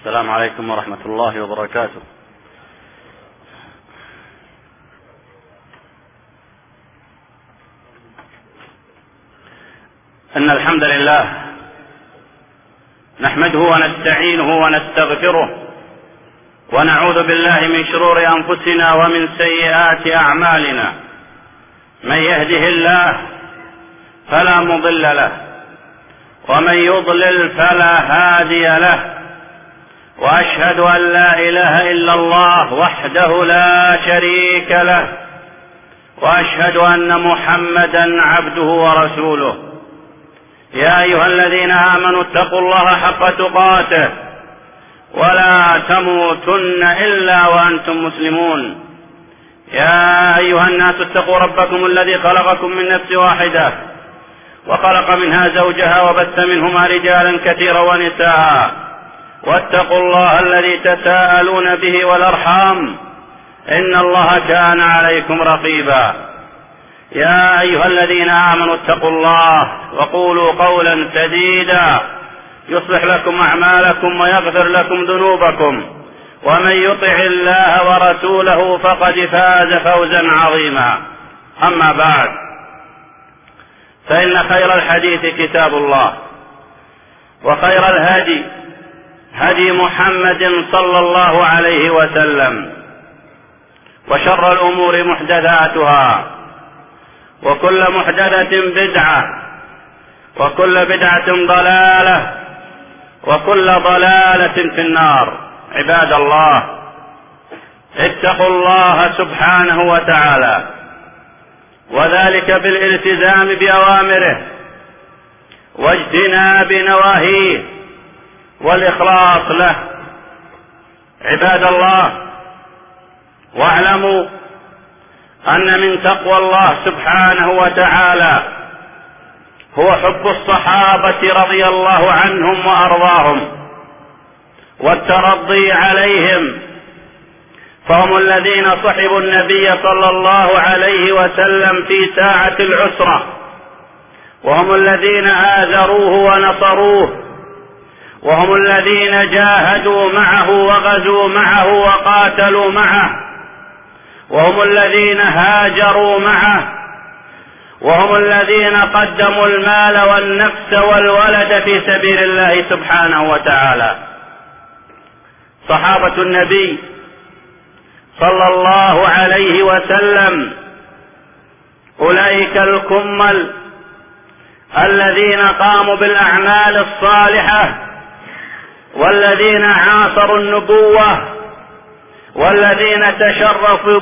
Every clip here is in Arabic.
السلام عليكم ورحمة الله وبركاته. إن الحمد لله نحمده ونستعينه ونستغفره ونعوذ بالله من شرور أنفسنا ومن سيئات أعمالنا. من يهده الله فلا مضل له ومن يضلل فلا هادي له، وأشهد أن لا إله إلا الله وحده لا شريك له، وأشهد أن محمدا عبده ورسوله. يا أيها الذين آمنوا اتقوا الله حق تقاته ولا تموتن إلا وأنتم مسلمون. يا أيها الناس اتقوا ربكم الذي خلقكم من نفس واحدة وخلق منها زوجها وبث منهما رجالا كثيرا ونساء، واتقوا الله الذي تساءلون به والأرحام إن الله كان عليكم رقيبا. يا أيها الذين آمنوا اتقوا الله وقولوا قولا سديدا يصلح لكم أعمالكم ويغفر لكم ذنوبكم، ومن يطع الله ورسوله فقد فاز فوزا عظيما. أما بعد، فإن خير الحديث كتاب الله، وخير الهدي هدي محمد صلى الله عليه وسلم، وشر الأمور محدثاتها، وكل محدثة بدعة، وكل بدعة ضلالة، وكل ضلالة في النار. عباد الله، اتقوا الله سبحانه وتعالى، وذلك بالالتزام بأوامره واجتناب نواهيه والإخلاص له. عباد الله، واعلموا أن من تقوى الله سبحانه وتعالى هو حب الصحابة رضي الله عنهم وأرضاهم والترضي عليهم، فهم الذين صحبوا النبي صلى الله عليه وسلم في ساعة العسرة، وهم الذين آزروه ونصروه، وهم الذين جاهدوا معه وغزوا معه وقاتلوا معه، وهم الذين هاجروا معه، وهم الذين قدموا المال والنفس والولد في سبيل الله سبحانه وتعالى. صحابة النبي صلى الله عليه وسلم أولئك الكمل الذين قاموا بالأعمال الصالحة، والذين عاصروا النبوة، والذين تشرفوا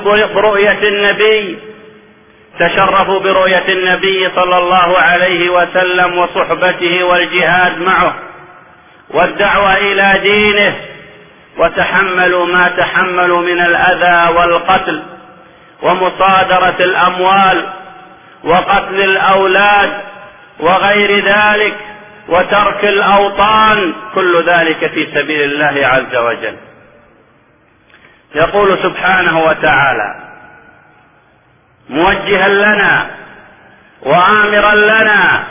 برؤية النبي صلى الله عليه وسلم وصحبته والجهاد معه والدعوة إلى دينه، وتحملوا ما تحملوا من الأذى والقتل ومصادرة الأموال وقتل الأولاد وغير ذلك وترك الأوطان، كل ذلك في سبيل الله عز وجل. يقول سبحانه وتعالى موجها لنا وآمرا لنا: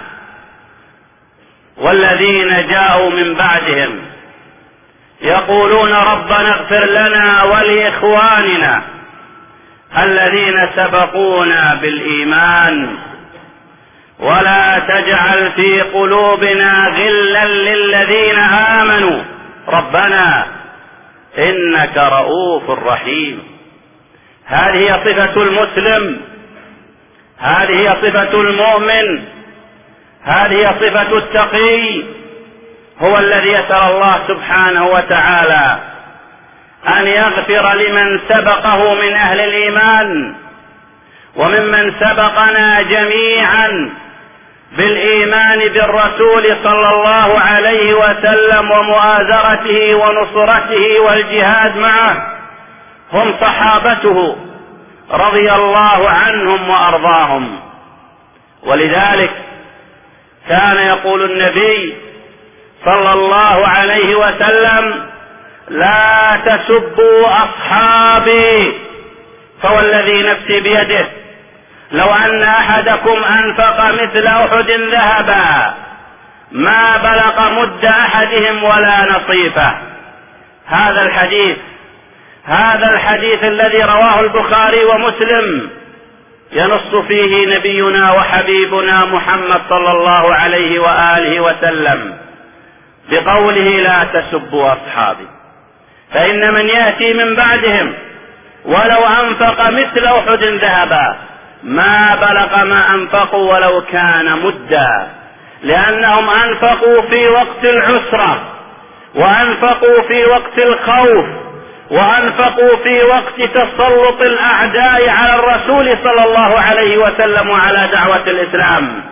والذين جاءوا من بعدهم يقولون ربنا اغفر لنا ولإخواننا الذين سبقونا بالإيمان ولا تجعل في قلوبنا غلا للذين آمنوا ربنا إنك رؤوف رحيم. هذه صفة المسلم، هذه صفة المؤمن، هذه صفة التقي، هو الذي يسأل الله سبحانه وتعالى أن يغفر لمن سبقه من أهل الإيمان وممن سبقنا جميعا بالإيمان بالرسول صلى الله عليه وسلم ومؤازرته ونصرته والجهاد معه، هم صحابته رضي الله عنهم وأرضاهم. ولذلك كان يقول النبي صلى الله عليه وسلم: لا تسبوا أصحابي، فوالذي نفسي بيده لو أن أحدكم أنفق مثل أحد ذهبا ما بلغ مد أحدهم ولا نصيفه. هذا الحديث الذي رواه البخاري ومسلم ينص فيه نبينا وحبيبنا محمد صلى الله عليه وآله وسلم بقوله: لا تسبوا أصحابي فإن من يأتي من بعدهم ولو أنفق مثل أحد ذهبا ما بلغ ما أنفقوا ولو كان مدا، لأنهم أنفقوا في وقت العسرة، وأنفقوا في وقت الخوف، وأنفقوا في وقت تسلط الأعداء على الرسول صلى الله عليه وسلم وعلى دعوة الإسلام.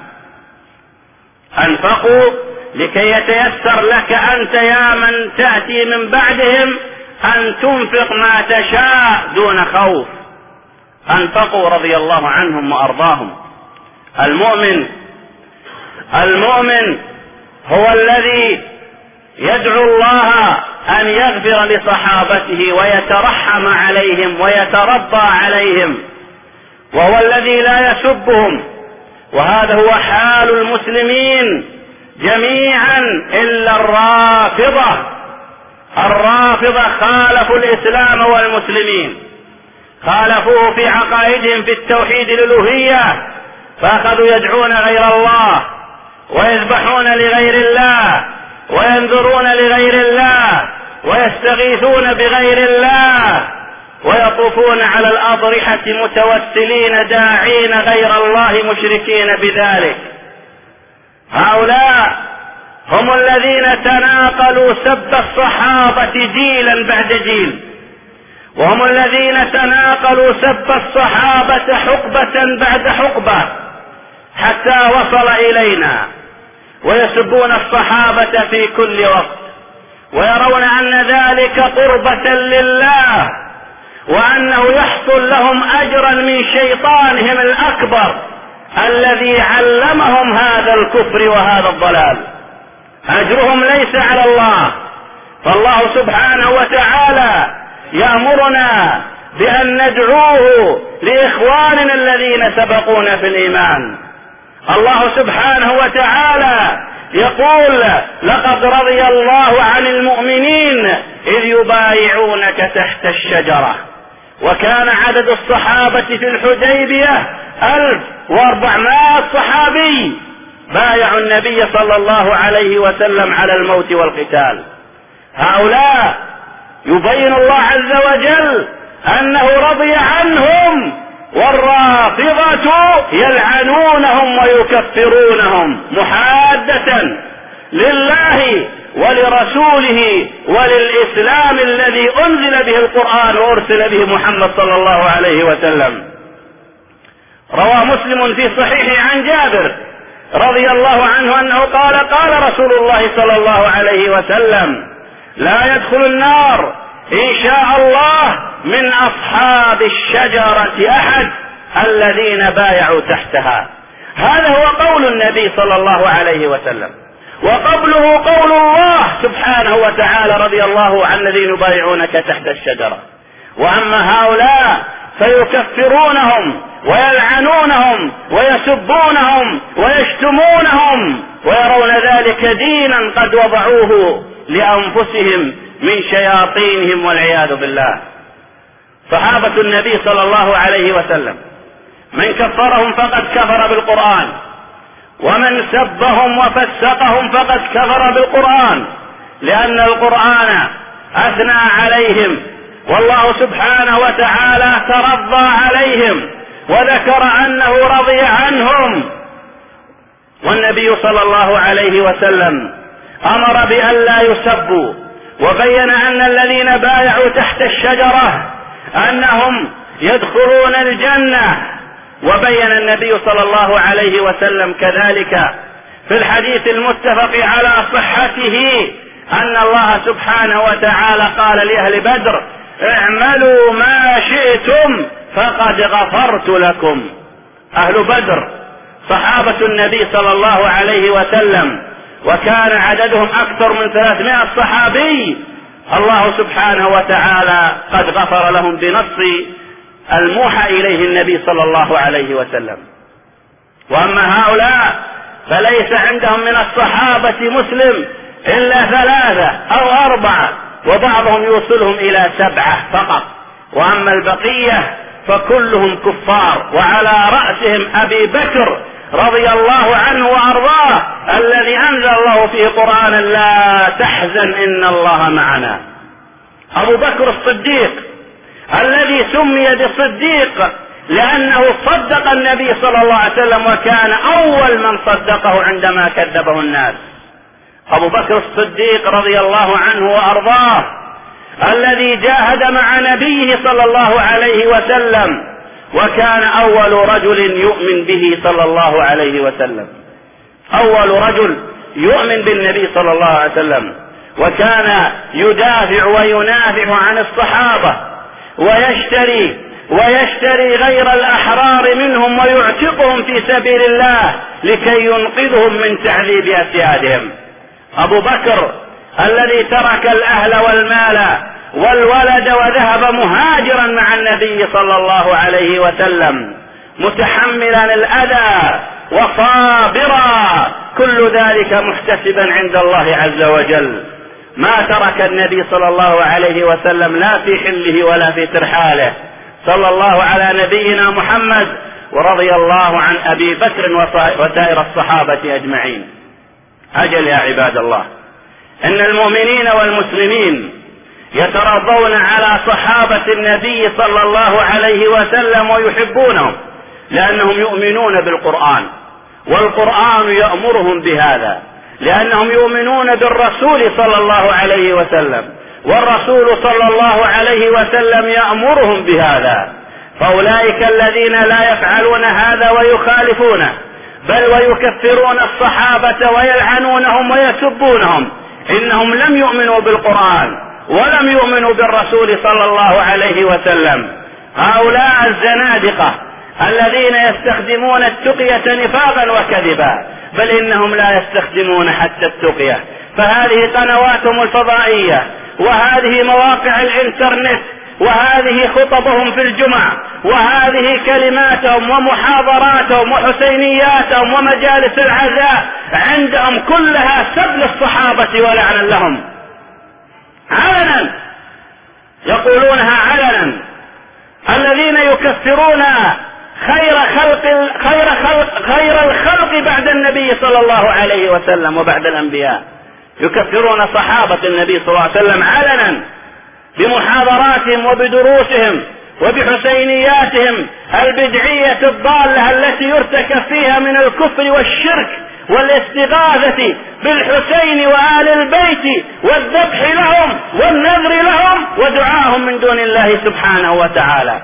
أنفقوا لكي يتيسر لك أنت يا من تأتي من بعدهم أن تنفق ما تشاء دون خوف. أنفقوا رضي الله عنهم وأرضاهم. المؤمن هو الذي يدعو الله أن يغفر لصحابته ويترحم عليهم ويترضى عليهم، وهو الذي لا يسبهم. وهذا هو حال المسلمين جميعا إلا الرافضة خالفوا الإسلام والمسلمين، خالفوه في عقائدهم في التوحيد الألوهية، فأخذوا يدعون غير الله ويذبحون لغير الله وينذرون لغير الله ويستغيثون بغير الله ويطوفون على الأضرحة متوسلين داعين غير الله مشركين بذلك. هؤلاء هم الذين تناقلوا سب الصحابة جيلا بعد جيل، وهم الذين تناقلوا سب الصحابة حقبة بعد حقبة حتى وصل إلينا، ويسبون الصحابة في كل وقت ويرون أن ذلك قربة لله، وأنه يحصل لهم أجرا من شيطانهم الأكبر الذي علمهم هذا الكفر وهذا الضلال. أجرهم ليس على الله، فالله سبحانه وتعالى يأمرنا بأن ندعوه لإخواننا الذين سبقونا في الإيمان. الله سبحانه وتعالى يقول: لقد رضي الله عن المؤمنين إذ يبايعونك تحت الشجرة. وكان عدد الصحابة في الحديبية 1400 صحابي بايعوا النبي صلى الله عليه وسلم على الموت والقتال. هؤلاء يبين الله عز وجل أنه رضي عنهم، والرافضة يلعنونهم ويكفرونهم محادة لله ولرسوله وللإسلام الذي أنزل به القرآن وأرسل به محمد صلى الله عليه وسلم. روى مسلم في صحيحه عن جابر رضي الله عنه أنه قال: قال رسول الله صلى الله عليه وسلم: لا يدخل النار إن شاء الله من أصحاب الشجرة أحد الذين بايعوا تحتها. هذا هو قول النبي صلى الله عليه وسلم، وقبله قول الله سبحانه وتعالى: رضي الله عن الذين يبايعونك تحت الشجرة. وأما هؤلاء فيكفرونهم ويلعنونهم ويسبونهم ويشتمونهم ويرون ذلك دينا قد وضعوه لأنفسهم من شياطينهم والعياذ بالله. صحابة النبي صلى الله عليه وسلم من كفرهم فقد كفر بالقرآن، ومن سبهم وفسقهم فقد كفر بالقرآن، لأن القرآن أثنى عليهم، والله سبحانه وتعالى ترضى عليهم وذكر أنه رضي عنهم. والنبي صلى الله عليه وسلم أمر بأن لا يسبوا، وبين أن الذين بايعوا تحت الشجرة أنهم يدخلون الجنة. وبين النبي صلى الله عليه وسلم كذلك في الحديث المتفق على صحته أن الله سبحانه وتعالى قال لأهل بدر: اعملوا ما شئتم فقد غفرت لكم. أهل بدر صحابة النبي صلى الله عليه وسلم، وكان عددهم أكثر من 300 صحابي. الله سبحانه وتعالى قد غفر لهم بنص الموحى إليه النبي صلى الله عليه وسلم. وأما هؤلاء فليس عندهم من الصحابة مسلم إلا 3 أو 4 وبعضهم يوصلهم إلى 7 فقط، وأما البقية فكلهم كفار، وعلى رأسهم أبي بكر رضي الله عنه وأرضاه الذي أنزل الله فيه قرآنا لا تحزن إن الله معنا. أبو بكر الصديق الذي سمي بالصديق لأنه صدق النبي صلى الله عليه وسلم، وكان أول من صدقه عندما كذبه الناس. أبو بكر الصديق رضي الله عنه وأرضاه الذي جاهد مع نبيه صلى الله عليه وسلم، وكان أول رجل يؤمن به صلى الله عليه وسلم، أول رجل يؤمن بالنبي صلى الله عليه وسلم، وكان يدافع وينافع عن الصحابة ويشتري غير الأحرار منهم ويعتقهم في سبيل الله لكي ينقذهم من تعذيب أسيادهم. أبو بكر الذي ترك الأهل والمال والولد وذهب مهاجرا مع النبي صلى الله عليه وسلم متحملا الأذى وصابرا، كل ذلك محتسبا عند الله عز وجل. ما ترك النبي صلى الله عليه وسلم لا في حله ولا في ترحاله، صلى الله على نبينا محمد، ورضي الله عن أبي بكر وسائر الصحابة أجمعين. أجل يا عباد الله، إن المؤمنين والمسلمين يترضون على صحابة النبي صلى الله عليه وسلم ويحبونهم لأنهم يؤمنون بالقرآن، والقرآن يأمرهم بهذا، لأنهم يؤمنون بالرسول صلى الله عليه وسلم، والرسول صلى الله عليه وسلم يأمرهم بهذا. فأولئك الذين لا يفعلون هذا ويخالفونه بل ويكفرون الصحابة ويلعنونهم ويسبونهم، إنهم لم يؤمنوا بالقرآن ولم يؤمنوا بالرسول صلى الله عليه وسلم. هؤلاء الزنادقة الذين يستخدمون التقية نفاقا وكذبا، بل إنهم لا يستخدمون حتى التقية. فهذه قنواتهم الفضائية، وهذه مواقع الإنترنت، وهذه خطبهم في الجمعة، وهذه كلماتهم ومحاضراتهم وحسينياتهم ومجالس العزاء، عندهم كلها سب للصحابة ولعنا لهم علنا، يقولونها علنا. الذين يكفرون خير الخلق بعد النبي صلى الله عليه وسلم وبعد الأنبياء، يكفرون صحابة النبي صلى الله عليه وسلم علنا بمحاضراتهم وبدروسهم وبحسينياتهم البدعية الضالة التي يرتكب فيها من الكفر والشرك والاستغاثة بالحسين وآل البيت والذبح لهم والنذر لهم ودعاهم من دون الله سبحانه وتعالى.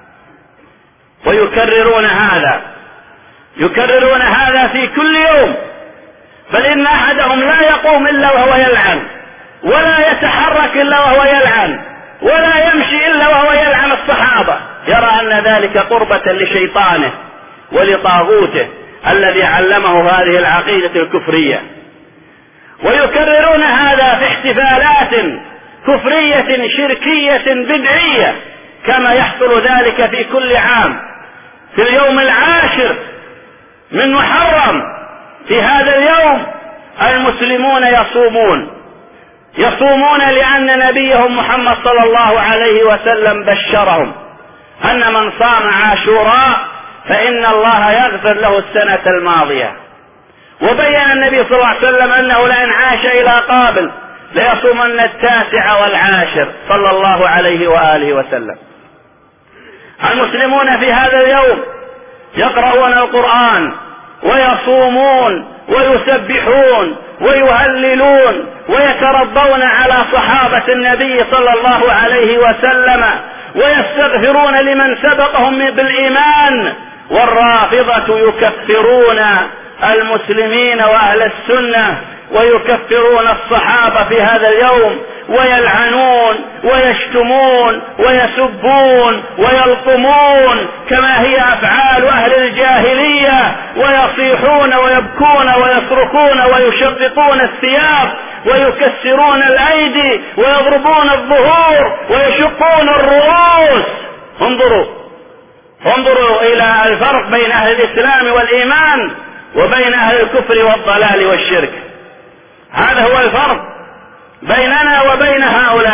ويكررون هذا في كل يوم، بل إن أحدهم لا يقوم إلا وهو يلعن، ولا يتحرك إلا وهو يلعن، ولا يمشي إلا وهو يلعن الصحابة، يرى أن ذلك قربة لشيطانه ولطاغوته الذي علمه هذه العقيدة الكفرية. ويكررون هذا في احتفالات كفرية شركية بدعية، كما يحصل ذلك في كل عام في اليوم 10 من محرم. في هذا اليوم المسلمون يصومون لأن نبيهم محمد صلى الله عليه وسلم بشرهم أن من صام عاشوراء فإن الله يغفر له السنة الماضية. وبين النبي صلى الله عليه وسلم أنه لئن عاش إلى قابل ليصومن 9 و10 صلى الله عليه وآله وسلم. المسلمون في هذا اليوم يقرؤون القرآن ويصومون ويسبحون ويهللون ويترضون على صحابة النبي صلى الله عليه وسلم ويستغفرون لمن سبقهم بالإيمان. والرافضة يكفرون المسلمين وأهل السنة ويكفرون الصحابة في هذا اليوم، ويلعنون ويشتمون ويسبون ويلطمون كما هي أفعال أهل الجاهلية، ويصيحون ويبكون ويصرخون ويشققون الثياب ويكسرون الأيدي ويضربون الظهور ويشقون الرؤوس. انظروا إلى الفرق بين أهل الإسلام والإيمان وبين أهل الكفر والضلال والشرك. هذا هو الفرق بيننا وبين هؤلاء.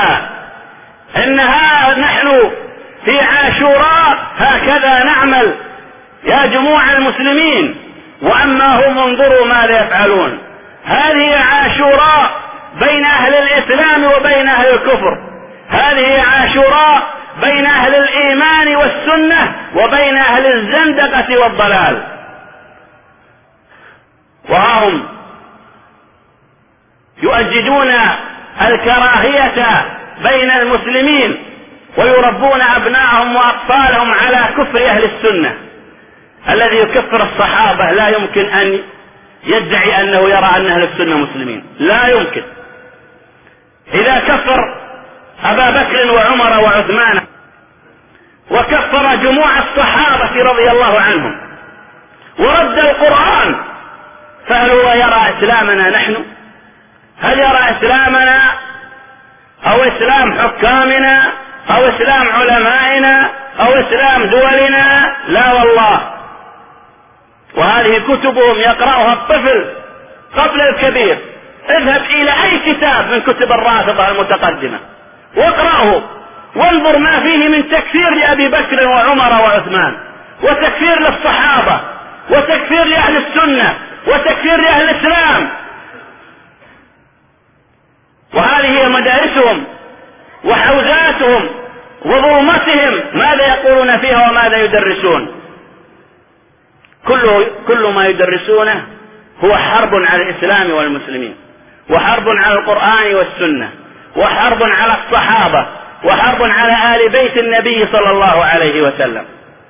في عاشوراء هكذا نعمل يا جموع المسلمين. وأما هم انظروا ماذا يفعلون. هذه عاشوراء بين أهل الإسلام وبين أهل الكفر، هذه عاشوراء بين أهل الإيمان والسنة وبين أهل الزندقة والضلال. وهم يؤججون الكراهية بين المسلمين ويربون أبنائهم وأطفالهم على كفر أهل السنة. الذي يكفر الصحابة لا يمكن أن يدعي أنه يرى أن أهل السنة مسلمين، لا يمكن. إذا كفر أبا بكر وعمر وعثمان وكفر جموع الصحابة رضي الله عنهم ورد القرآن، فهل هو يرى إسلامنا نحن؟ هل يرى إسلامنا أو إسلام حكامنا أو إسلام علمائنا أو إسلام دولنا؟ لا والله. وهذه كتبهم يقرأها الطفل قبل الكبير. اذهب إلى أي كتاب من كتب الرافضة المتقدمة واقرأه وانظر ما فيه من تكفير لأبي بكر وعمر وعثمان، وتكفير للصحابة، وتكفير لأهل السنة، وتكفير لأهل الإسلام. وهذه هي مدارسهم وحوزاتهم وظلمتهم، ماذا يقولون فيها وماذا يدرسون. كل ما يدرسونه هو حرب على الإسلام والمسلمين، وحرب على القرآن والسنة، وحرب على الصحابة، وحرب على آل بيت النبي صلى الله عليه وسلم.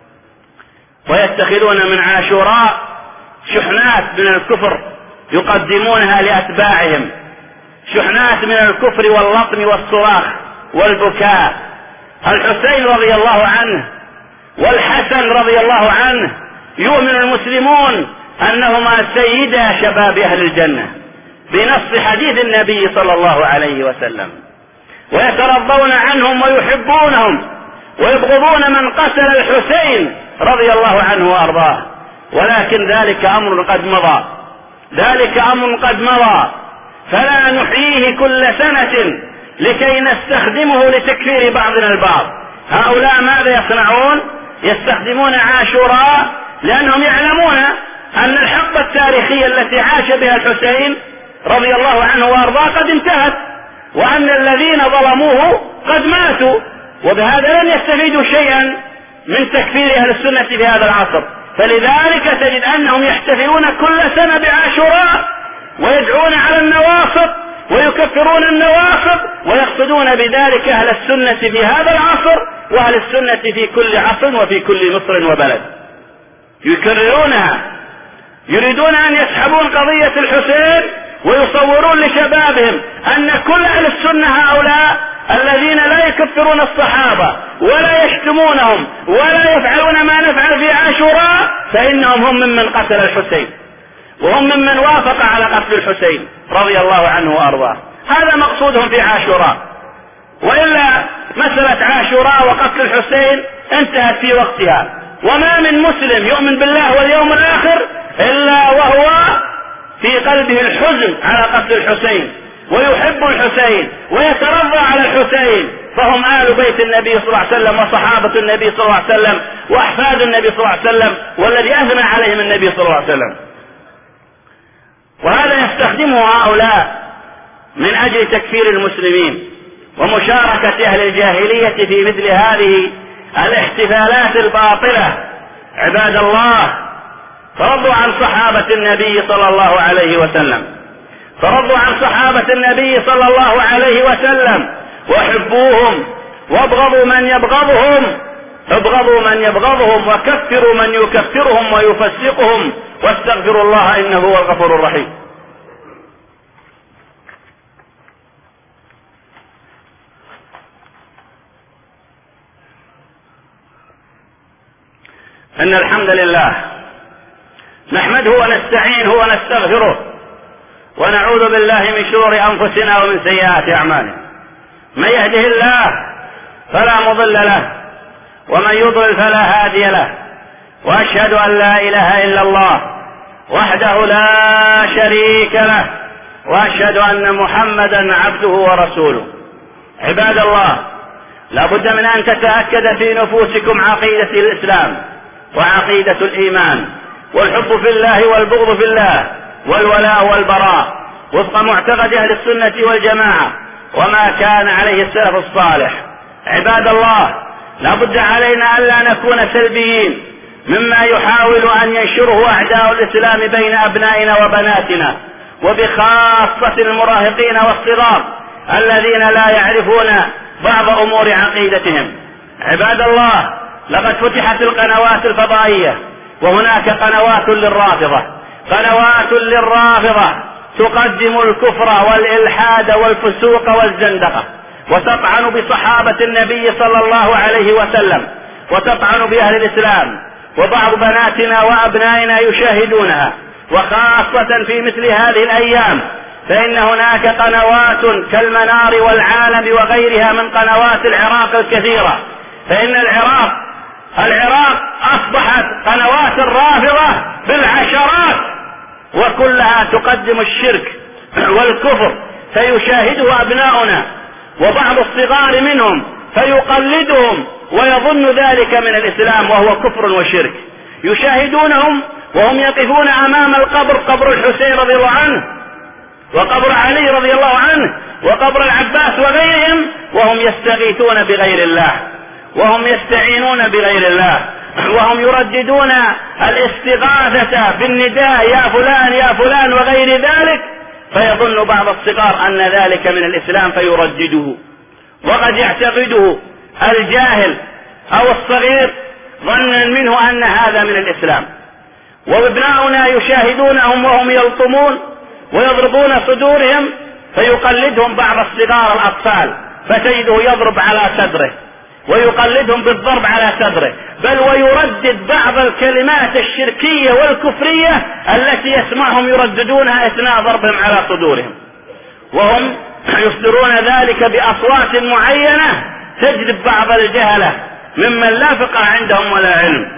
ويتخذون من عاشوراء شحنات من الكفر يقدمونها لأتباعهم، شحنات من الكفر واللطم والصراخ والبكاء. الحسين رضي الله عنه والحسن رضي الله عنه يؤمن المسلمون أنهما سيدا شباب أهل الجنة بنص حديث النبي صلى الله عليه وسلم، ويترضون عنهم ويحبونهم ويبغضون من قتل الحسين رضي الله عنه وأرضاه. ولكن ذلك أمر قد مضى، ذلك أمر قد مضى، فلا نحييه كل سنة لكي نستخدمه لتكفير بعضنا البعض. هؤلاء ماذا يصنعون؟ يستخدمون عاشوراء لأنهم يعلمون أن الحقبة التاريخية التي عاش بها الحسين رضي الله عنه وأرضاه قد انتهت، وأن الذين ظلموه قد ماتوا، وبهذا لن يستفيدوا شيئا من تكفير أهل السنة في هذا العصر. فلذلك تجد أنهم يحتفلون كل سنة بعاشوراء ويدعون على النواصب ويكفرون النواصب، ويقصدون بذلك أهل السنة في هذا العصر وأهل السنة في كل عصر وفي كل مصر وبلد. يكررونها، يريدون أن يسحبون قضية الحسين ويصورون لشبابهم أن كل أهل السنة هؤلاء الذين لا يكفرون الصحابة ولا يشتمونهم ولا يفعلون ما نفعل في عاشوراء فإنهم هم ممن قتل الحسين، وهم ممن وافق على قتل الحسين رضي الله عنه وأرضاه. هذا مقصودهم في عاشوراء. وإلا مسألة عاشوراء وقتل الحسين انتهت في وقتها، وما من مسلم يؤمن بالله واليوم الآخر إلا وهو في قلبه الحزن على قتل الحسين ويحب الحسين ويترضى على الحسين، فهم آل بيت النبي صلى الله عليه وسلم وصحابة النبي صلى الله عليه وسلم وأحفاد النبي صلى الله عليه وسلم والذي أثنى عليهم النبي صلى الله عليه وسلم. وهذا يستخدمه هؤلاء من أجل تكفير المسلمين ومشاركة أهل الجاهلية في مثل هذه الاحتفالات الباطلة. عباد الله، فرضوا عن صحابة النبي صلى الله عليه وسلم، فرضوا عن صحابة النبي صلى الله عليه وسلم، وحبوهم وابغضوا من يبغضهم، ابغضوا من يبغضهم وكفروا من يكفرهم ويفسقهم، واستغفروا الله إنه هو الغفور الرحيم. إن الحمد لله نحمده ونستعينه ونستغفره ونعوذ بالله من شرور أنفسنا ومن سيئات أعمالنا. من يهده الله فلا مضل له ومن يضلل فلا هادي له، وأشهد أن لا إله إلا الله وحده لا شريك له، وأشهد أن محمدا عبده ورسوله. عباد الله، لا بد من أن تتأكد في نفوسكم عقيدة الإسلام وعقيدة الإيمان والحب في الله والبغض في الله والولاء والبراء وفق معتقد أهل السنة والجماعة وما كان عليه السلف الصالح. عباد الله، لا بد علينا ألا نكون سلبيين مما يحاول أن ينشره أعداء الإسلام بين أبنائنا وبناتنا، وبخاصة المراهقين والصغار الذين لا يعرفون بعض أمور عقيدتهم. عباد الله، لقد فتحت القنوات الفضائية، وهناك قنوات للرافضة تقدم الكفر والإلحاد والفسوق والزندقة، وتطعن بصحابة النبي صلى الله عليه وسلم، وتطعن بأهل الإسلام، وبعض بناتنا وأبنائنا يشاهدونها، وخاصة في مثل هذه الأيام فإن هناك قنوات كالمنار والعالم وغيرها من قنوات العراق الكثيرة، فإن العراق أصبحت قنوات الرافضة بالعشرات، وكلها تقدم الشرك والكفر، فيشاهده أبناؤنا وبعض الصغار منهم فيقلدهم ويظن ذلك من الإسلام وهو كفر وشرك. يشاهدونهم وهم يقفون أمام القبر، قبر الحسين رضي الله عنه وقبر علي رضي الله عنه وقبر العباس وغيرهم، وهم يستغيثون بغير الله، وهم يستعينون بغير الله، وهم يرددون الاستغاثة بالنداء يا فلان يا فلان وغير ذلك، فيظن بعض الصغار أن ذلك من الإسلام فيردده، وقد يعتقده الجاهل أو الصغير ظنا منه أن هذا من الإسلام. وابناؤنا يشاهدونهم وهم يلطمون ويضربون صدورهم، فيقلدهم بعض الصغار الأطفال، فتجده يضرب على صدره ويقلدهم بالضرب على صدره، بل ويردد بعض الكلمات الشركية والكفرية التي يسمعهم يرددونها أثناء ضربهم على صدورهم، وهم يصدرون ذلك بأصوات معينة تجذب بعض الجهلة ممن لا فقه عندهم ولا علم.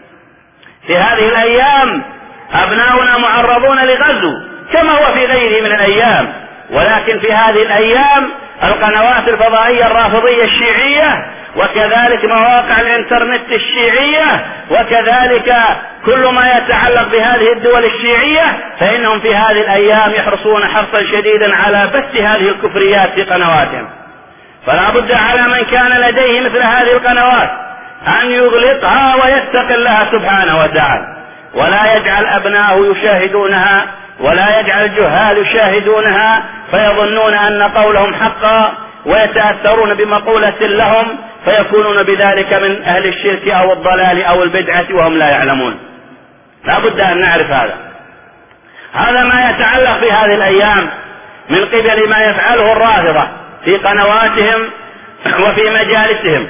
في هذه الأيام أبناؤنا معرضون لغزو كما هو في غيره من الأيام، ولكن في هذه الأيام القنوات الفضائية الرافضية الشيعية، وكذلك مواقع الانترنت الشيعية، وكذلك كل ما يتعلق بهذه الدول الشيعية، فإنهم في هذه الأيام يحرصون حرصا شديدا على بث هذه الكفريات في قنواتهم. فلا بد على من كان لديه مثل هذه القنوات أن يغلقها ويتق الله سبحانه وتعالى، ولا يجعل أبناءه يشاهدونها، ولا يجعل الجهال يشاهدونها فيظنون أن قولهم حقا ويتأثرون بمقولة لهم، فيكونون بذلك من أهل الشرك أو الضلال أو البدعة وهم لا يعلمون. لا بد أن نعرف هذا ما يتعلق في هذه الأيام من قبل ما يفعله الرافضة في قنواتهم وفي مجالسهم.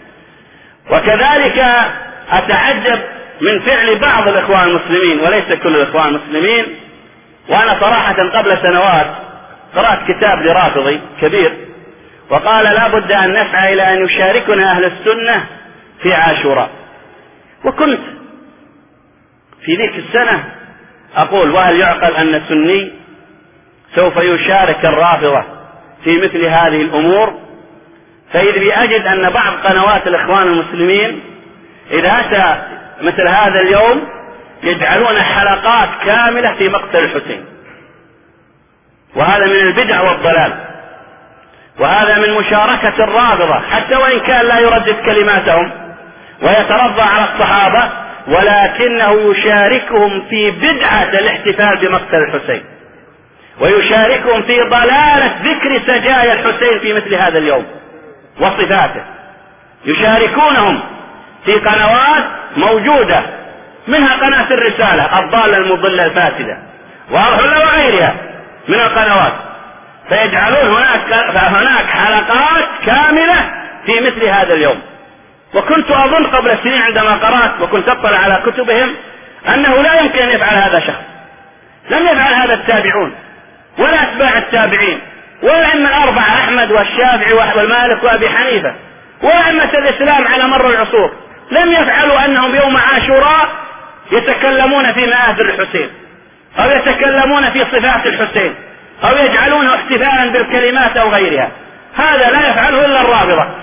وكذلك أتعجب من فعل بعض الإخوان المسلمين وليس كل الإخوان المسلمين. وأنا صراحة قبل سنوات قرأت كتاب لرافضي كبير وقال لا بد أن نسعى إلى أن يشاركنا أهل السنة في عاشوراء، وكنت في ذيك السنة أقول وهل يعقل أن السني سوف يشارك الرافضة في مثل هذه الأمور؟ فإذا أجد أن بعض قنوات الإخوان المسلمين إذا أتى مثل هذا اليوم يجعلون حلقات كاملة في مقتل الحسين، وهذا من البدع والضلال، وهذا من مشاركة الرافضة حتى وإن كان لا يردد كلماتهم ويترضى على الصحابة، ولكنه يشاركهم في بدعة الاحتفال بمقتل الحسين، ويشاركهم في ضلالة ذكر سجايا الحسين في مثل هذا اليوم وصفاته. يشاركونهم في قنوات موجودة منها قناة الرسالة الضالة المضلة الفاسدة وغيرها من القنوات، فيجعلون هناك حلقات كاملة في مثل هذا اليوم. وكنت أظن قبل سنين عندما قرأت وكنت أطلع على كتبهم أنه لا يمكن أن يفعل هذا شخص، لم يفعل هذا التابعون ولا أتباع التابعين ولا أئمة الأربعة أحمد والشافعي والمالك وأبي حنيفة وأئمة الإسلام على مر العصور، لم يفعلوا أنهم يوم عاشوراء يتكلمون في مآثر الحسين أو يتكلمون في صفات الحسين أو يجعلونه احتفالا بالكلمات أو غيرها. هذا لا يفعله إلا الرافضة،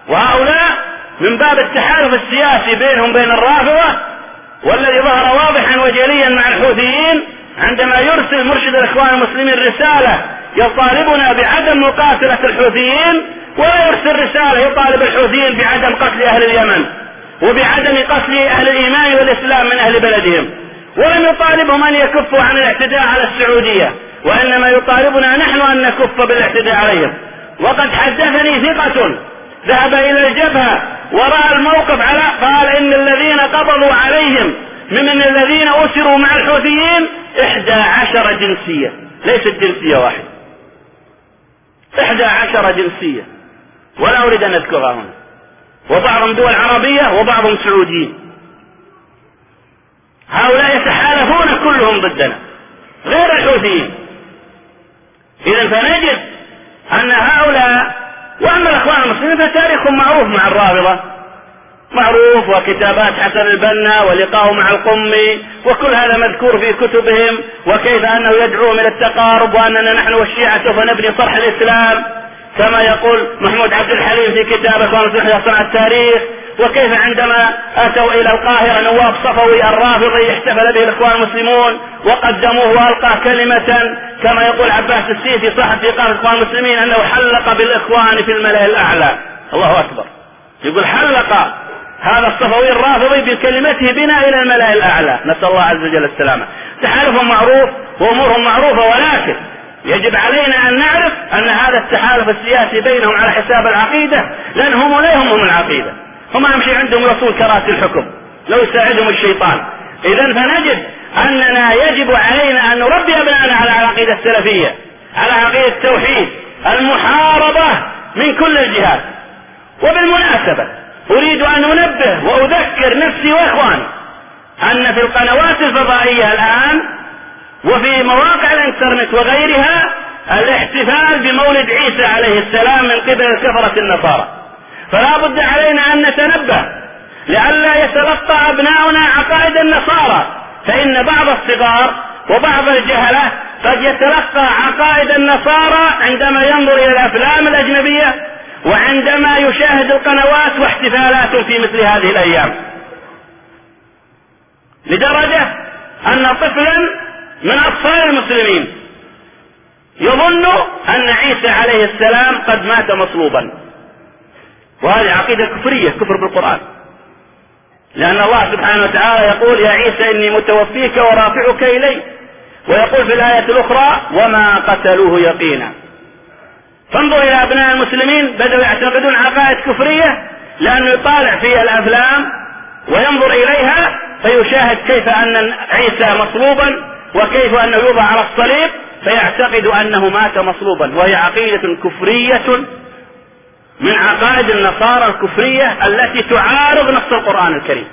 وهؤلاء من باب التحالف السياسي بينهم بين الرافضة، والذي ظهر واضحا وجليا مع الحوثيين عندما يرسل مرشد الإخوان المسلمين رسالة يطالبنا بعدم مقاتلة الحوثيين، ولا يرسل رسالة يطالب الحوثيين بعدم قتل أهل اليمن وبعدم قتل أهل الإيمان والإسلام من أهل بلدهم، ولم يطالبهم أن يكفوا عن الاعتداء على السعودية، وإنما يطالبنا نحن أن نكف بالاعتداء عليهم. وقد حدثني ثقة ذهب إلى الجبهة ورأى الموقف قال إن الذين قبضوا عليهم ممن الذين أسروا مع الحوثيين 11 جنسية، ليست جنسية واحدة، 11 جنسية، ولا أريد أن أذكرها هنا، وبعضهم دول عربية وبعضهم سعوديين. هؤلاء يتحالفون كلهم ضدنا غير الحوثيين. إذن فنجد أن هؤلاء، وأما الأخوان المسلمين فتاريخهم معروف مع الرافضة معروف، وكتابات حسن البنا ولقاءه مع القمي وكل هذا مذكور في كتبهم، وكيف أنه يدعوهم إلى التقارب وأننا نحن والشيعة سوف نبني صرح الإسلام كما يقول محمود عبد الحليم في كتابه صنع التاريخ. وكيف عندما أتوا إلى القاهرة نواب صفوي الرافضي احتفل به الإخوان المسلمون وقدموه وألقى كلمة كما يقول عباس السيسي صاحب في قناة الإخوان المسلمين أنه حلق بالإخوان في الملأ الأعلى. الله أكبر، يقول حلق هذا الصفوي الرافضي بكلمته بنا إلى الملأ الأعلى، نسأل الله عز وجل السلامة. تحالفهم معروف وأمورهم معروفة، ولكن يجب علينا أن نعرف أن هذا التحالف السياسي بينهم على حساب العقيدة، لأن هم لا يهمهم العقيدة، هم يمشي عندهم رسول كراسي الحكم لو يساعدهم الشيطان. إذن فنجد أننا يجب علينا أن نربي أبنائنا على العقيدة السلفية، على عقيدة التوحيد المحاربة من كل الجهات. وبالمناسبة أريد أن أنبه وأذكر نفسي وإخواني أن في القنوات الفضائية الآن وفي مواقع الإنترنت وغيرها الاحتفال بمولد عيسى عليه السلام من قبل الكفرة النصارى، فلا بد علينا أن نتنبه لئلا يتلقى أبناؤنا عقائد النصارى، فإن بعض الصغار وبعض الجهلة قد يتلقى عقائد النصارى عندما ينظر إلى الأفلام الأجنبية وعندما يشاهد القنوات واحتفالات في مثل هذه الأيام، لدرجة أن طفلا من أطفال المسلمين يظن أن عيسى عليه السلام قد مات مصلوبا، وهذه عقيدة كفرية، كفر بالقرآن، لأن الله سبحانه وتعالى يقول يا عيسى إني متوفيك ورافعك إلي، ويقول في الآية الأخرى وما قتلوه يقينا. فانظر إلى أبناء المسلمين بدأوا يعتقدون عقائد كفرية لأنه يطالع في الأفلام وينظر إليها فيشاهد كيف أن عيسى مصلوبا وكيف أنه يوضع على الصليب فيعتقد أنه مات مصلوبا، وهي عقيدة كفرية من عقائد النصارى الكفرية التي تعارض نص القرآن الكريم.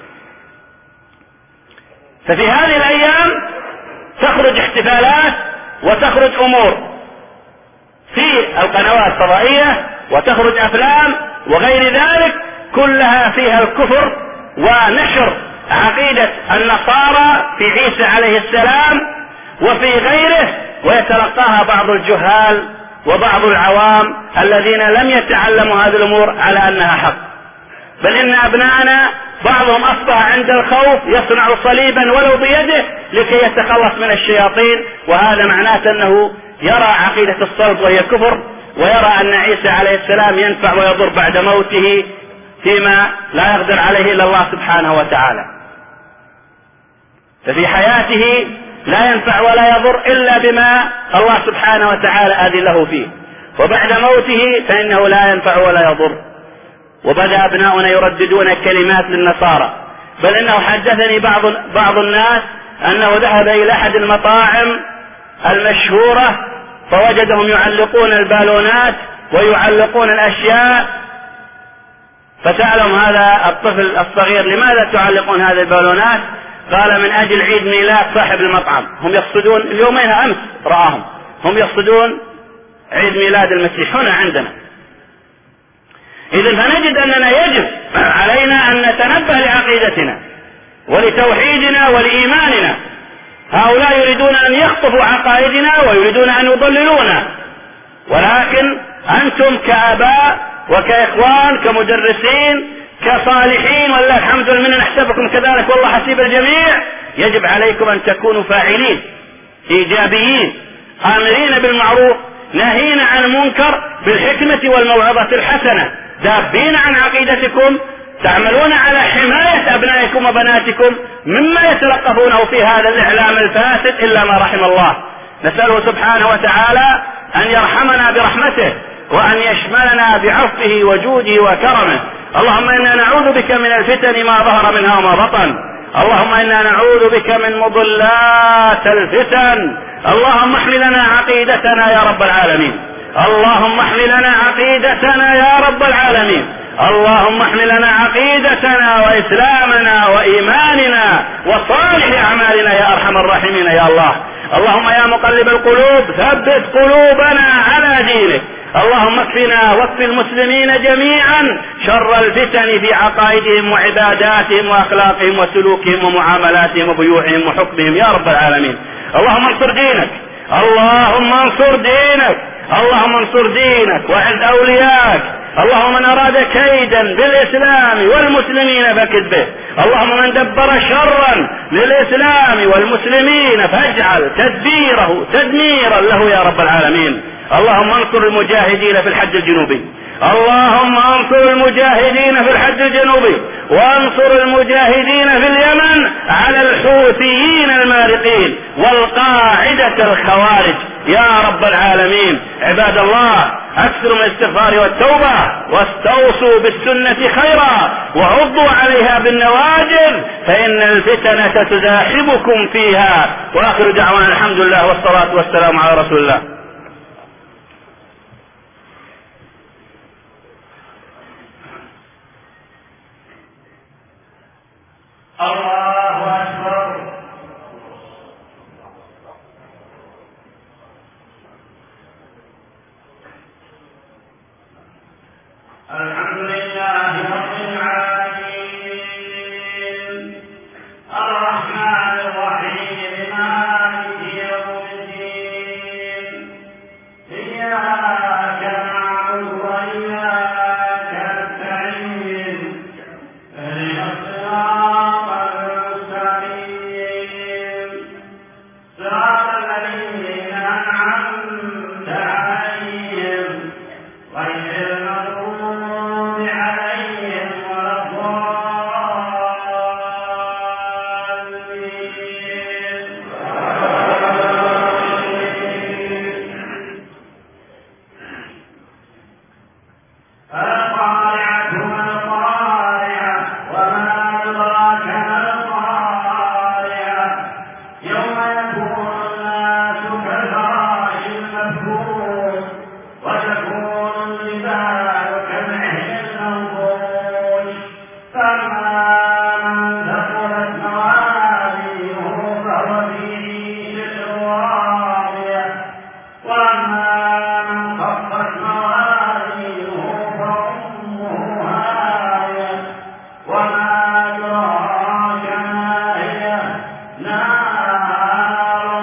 ففي هذه الأيام تخرج احتفالات وتخرج أمور في القنوات الفضائية وتخرج أفلام وغير ذلك كلها فيها الكفر ونشر عقيدة النصارى في عيسى عليه السلام وفي غيره، ويتلقاها بعض الجهال وبعض العوام الذين لم يتعلموا هذه الأمور على أنها حق، بل إن أبناءنا بعضهم أصبح عند الخوف يصنع صليبا ولو بيده لكي يتخلص من الشياطين، وهذا معناه أنه يرى عقيدة الصلب وهي كفر، ويرى أن عيسى عليه السلام ينفع ويضر بعد موته فيما لا يقدر عليه إلا الله سبحانه وتعالى. ففي حياته لا ينفع ولا يضر إلا بما الله سبحانه وتعالى أذن له فيه، وبعد موته فإنه لا ينفع ولا يضر. وبدأ أبناؤنا يرددون كلمات للنصارى، بل إنه حدثني بعض الناس أنه ذهب إلى أحد المطاعم المشهورة فوجدهم يعلقون البالونات ويعلقون الأشياء، فسألهم هذا الطفل الصغير لماذا تعلقون هذه البالونات؟ قال من أجل عيد ميلاد صاحب المطعم، هم يقصدون اليومين أمس رآهم هم يقصدون عيد ميلاد المسيح هنا عندنا. إذن فنجد أننا يجب علينا أن نتنبه لعقيدتنا ولتوحيدنا ولإيماننا. هؤلاء يريدون أن يخطفوا عقائدنا ويريدون أن يضللونا، ولكن أنتم كآباء وكإخوان كمدرسين كصالحين، ولله الحمد والمنة، نحسبكم كذلك والله حسيب الجميع. يجب عليكم أن تكونوا فاعلين إيجابيين، آمرين بالمعروف ناهين عن المنكر بالحكمة والموعظة الحسنة، دابين عن عقيدتكم، تعملون على حماية أبنائكم وبناتكم مما يتلقفونه في هذا الإعلام الفاسد إلا ما رحم الله. نسأله سبحانه وتعالى أن يرحمنا برحمته وأن يشملنا بعفوه وجوده وكرمه. اللهم إنا نعوذ بك من الفتن ما ظهر منها وما بطن، اللهم إنا نعوذ بك من مضلات الفتن. اللهم احمل لنا عقيدتنا يا رب العالمين، اللهم احمل لنا عقيدتنا يا رب العالمين، اللهم احمل لنا عقيدتنا وإسلامنا وإيماننا وصالح أعمالنا يا أرحم الراحمين يا الله. اللهم يا مقلب القلوب ثبت قلوبنا على دينك. اللهم اكفنا واكف المسلمين جميعا شر الفتن في عقائدهم وعباداتهم وأخلاقهم وسلوكهم ومعاملاتهم وبيوعهم وحكمهم يا رب العالمين. اللهم انصر دينك، اللهم انصر دينك، اللهم انصر دينك وأعز أولياءك. اللهم من أراد كيدا بالإسلام والمسلمين فكد به، اللهم من دبر شرا للإسلام والمسلمين فاجعل تدبيره تدميرا له يا رب العالمين. اللهم انصر المجاهدين في الحج الجنوبي، اللهم انصر المجاهدين في الحج الجنوبي، وانصر المجاهدين في اليمن على الحوثيين المارقين والقاعدة الخوارج يا رب العالمين. عباد الله، اكثروا من الاستغفار والتوبة، واستوصوا بالسنة خيرا، وعضوا عليها بالنواجذ، فإن الفتنة تزاحمكم فيها. وآخر دعوانا الحمد لله والصلاة والسلام على رسول الله. الله أكبر. الحمد لله رب العالمين، الرحمن الرحيم، مالك يوم الدين، إياك نعبد وإياك نستعين، اهدنا الصراط المستقيم، صراط الذين أنعمت عليهم غير المغضوب عليهم ولا الضالين. القارعة ما القارعة، وما أدراك ما القارعة، يوم يكون الناس كالفراش المبثوث، وتكون الجبال كالعهن المنفوش. فأما من ثقلت موازينه فهو في عيشة راضية، وأما من خفت موازينه فأمه هاوية، وما أدراك ما هي، نار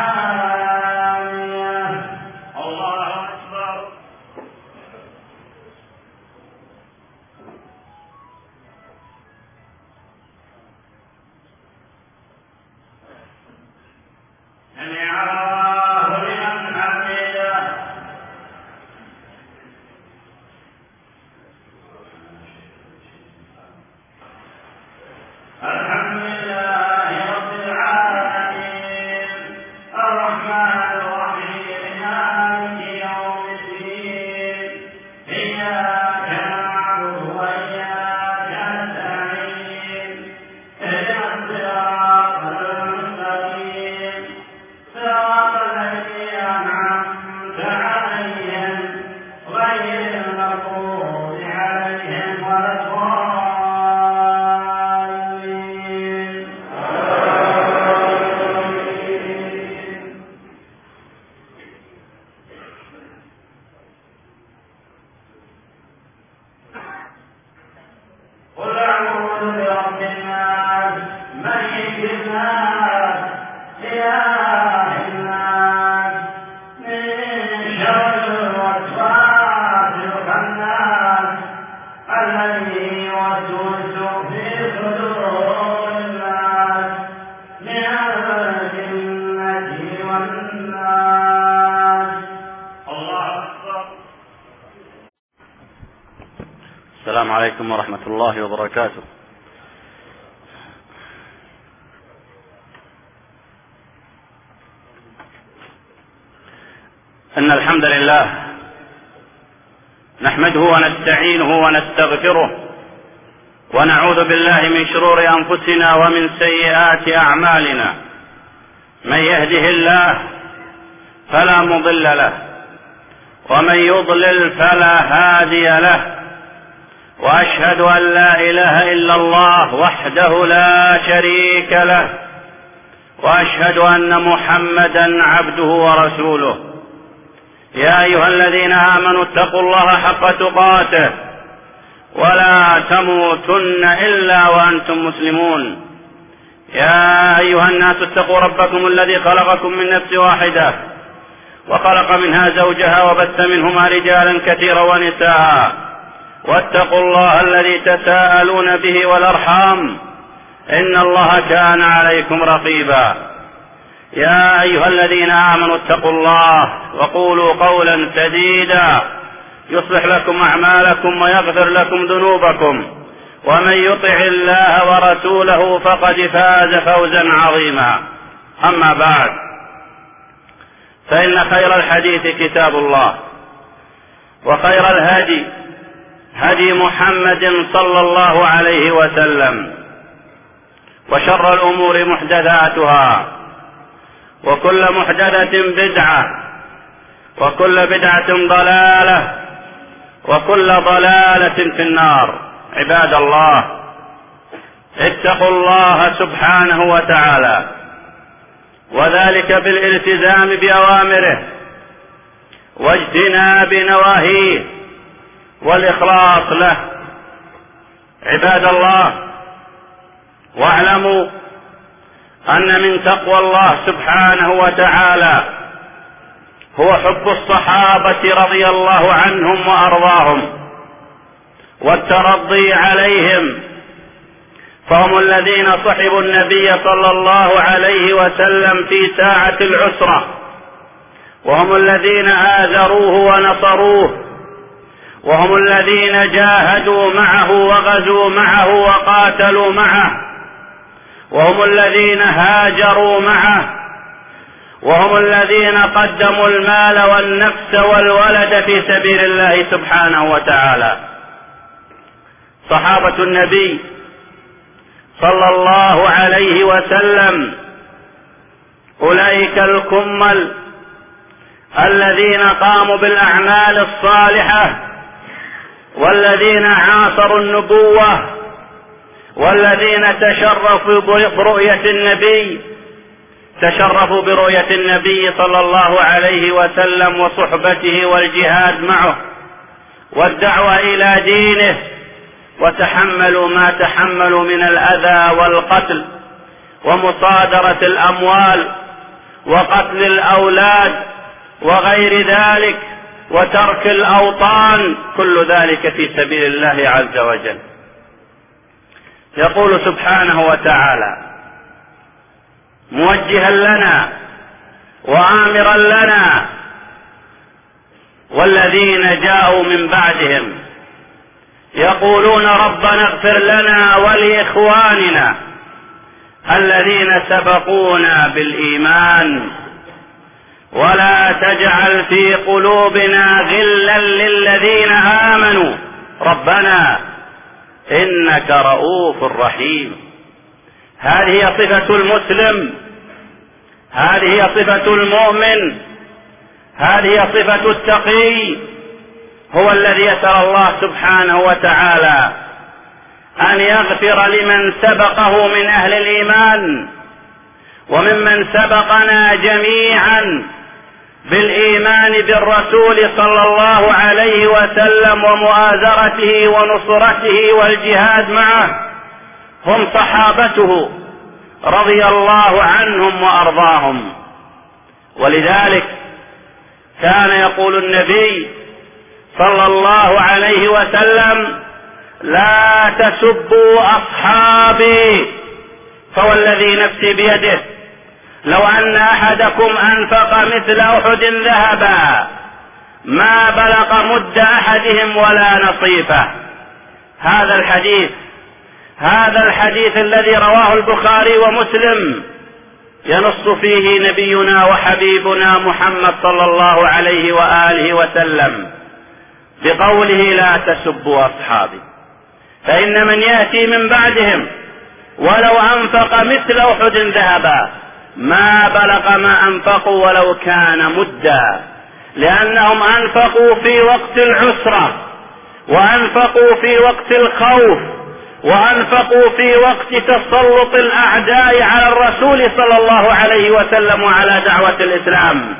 حامية. الله أكبر. سمع الله لمن حمده. الحمد لله رب العالمين، الرحمن الرحيم، مالك يوم الدين، إياك نعبد وإياك نستعين، اهدنا الصراط المستقيم، صراط الذين أنعمت عليهم غير المغضوب عليهم ولا الضالين. قل أعوذ برب الناس، ملك الناس، إله الناس، من شر الوسواس الخناس، السلام عليكم ورحمة الله وبركاته. إن الحمد لله نحمده ونستعينه ونستغفره ونعوذ بالله من شرور أنفسنا ومن سيئات أعمالنا. من يهده الله فلا مضل له ومن يضلل فلا هادي له، وأشهد أن لا إله إلا الله وحده لا شريك له، وأشهد أن محمدا عبده ورسوله. يا أيها الذين آمنوا اتقوا الله حق تقاته ولا تموتن إلا وأنتم مسلمون. يا أيها الناس اتقوا ربكم الذي خلقكم من نفس واحدة وخلق منها زوجها وبث منهما رجالا كثيرا ونساء، واتقوا الله الذي تساءلون به والأرحام إن الله كان عليكم رقيبا. يا أيها الذين آمنوا اتقوا الله وقولوا قولا سديدا يصلح لكم أعمالكم ويغفر لكم ذنوبكم، ومن يطع الله ورسوله فقد فاز فوزا عظيما. أما بعد، فإن خير الحديث كتاب الله، وخير الهدي هدي محمد صلى الله عليه وسلم، وشر الأمور محدثاتها، وكل محدثة بدعة، وكل بدعة ضلالة، وكل ضلالة في النار. عباد الله، اتقوا الله سبحانه وتعالى، وذلك بالالتزام بأوامره واجتناب نواهيه والإخلاص له. عباد الله، واعلموا أن من تقوى الله سبحانه وتعالى هو حب الصحابة رضي الله عنهم وأرضاهم والترضي عليهم، فهم الذين صحبوا النبي صلى الله عليه وسلم في ساعة العسرة، وهم الذين آزروه ونصروه، وهم الذين جاهدوا معه وغزوا معه وقاتلوا معه، وهم الذين هاجروا معه، وهم الذين قدموا المال والنفس والولد في سبيل الله سبحانه وتعالى. صحابة النبي صلى الله عليه وسلم أولئك الكمل الذين قاموا بالأعمال الصالحة، والذين عاصروا النبوة، والذين تشرفوا برؤية النبي صلى الله عليه وسلم وصحبته والجهاد معه والدعوة إلى دينه، وتحملوا ما تحملوا من الأذى والقتل ومصادرة الأموال وقتل الأولاد وغير ذلك وترك الأوطان، كل ذلك في سبيل الله عز وجل. يقول سبحانه وتعالى موجها لنا وآمرا لنا: والذين جاءوا من بعدهم يقولون ربنا اغفر لنا ولإخواننا الذين سبقونا بالإيمان ولا تجعل في قلوبنا غلا للذين آمنوا ربنا إنك رؤوف رحيم. هذه صفة المسلم، هذه صفة المؤمن، هذه صفة التقي، هو الذي يسأل الله سبحانه وتعالى أن يغفر لمن سبقه من أهل الإيمان وممن سبقنا جميعا بالإيمان بالرسول صلى الله عليه وسلم ومؤازرته ونصرته والجهاد معه، هم صحابته رضي الله عنهم وأرضاهم. ولذلك كان يقول النبي صلى الله عليه وسلم: لا تسبوا أصحابي، فوالذي نفسي بيده لو أن أحدكم أنفق مثل أحد ذهبا ما بلغ مد أحدهم ولا نصيفه. هذا الحديث الذي رواه البخاري ومسلم ينص فيه نبينا وحبيبنا محمد صلى الله عليه وآله وسلم بقوله: لا تسبوا أصحابي فإن من يأتي من بعدهم ولو أنفق مثل أحد ذهبا ما بلغ ما أنفقوا ولو كان مدا، لأنهم أنفقوا في وقت العسرة، وأنفقوا في وقت الخوف، وأنفقوا في وقت تسلط الأعداء على الرسول صلى الله عليه وسلم وعلى دعوة الإسلام.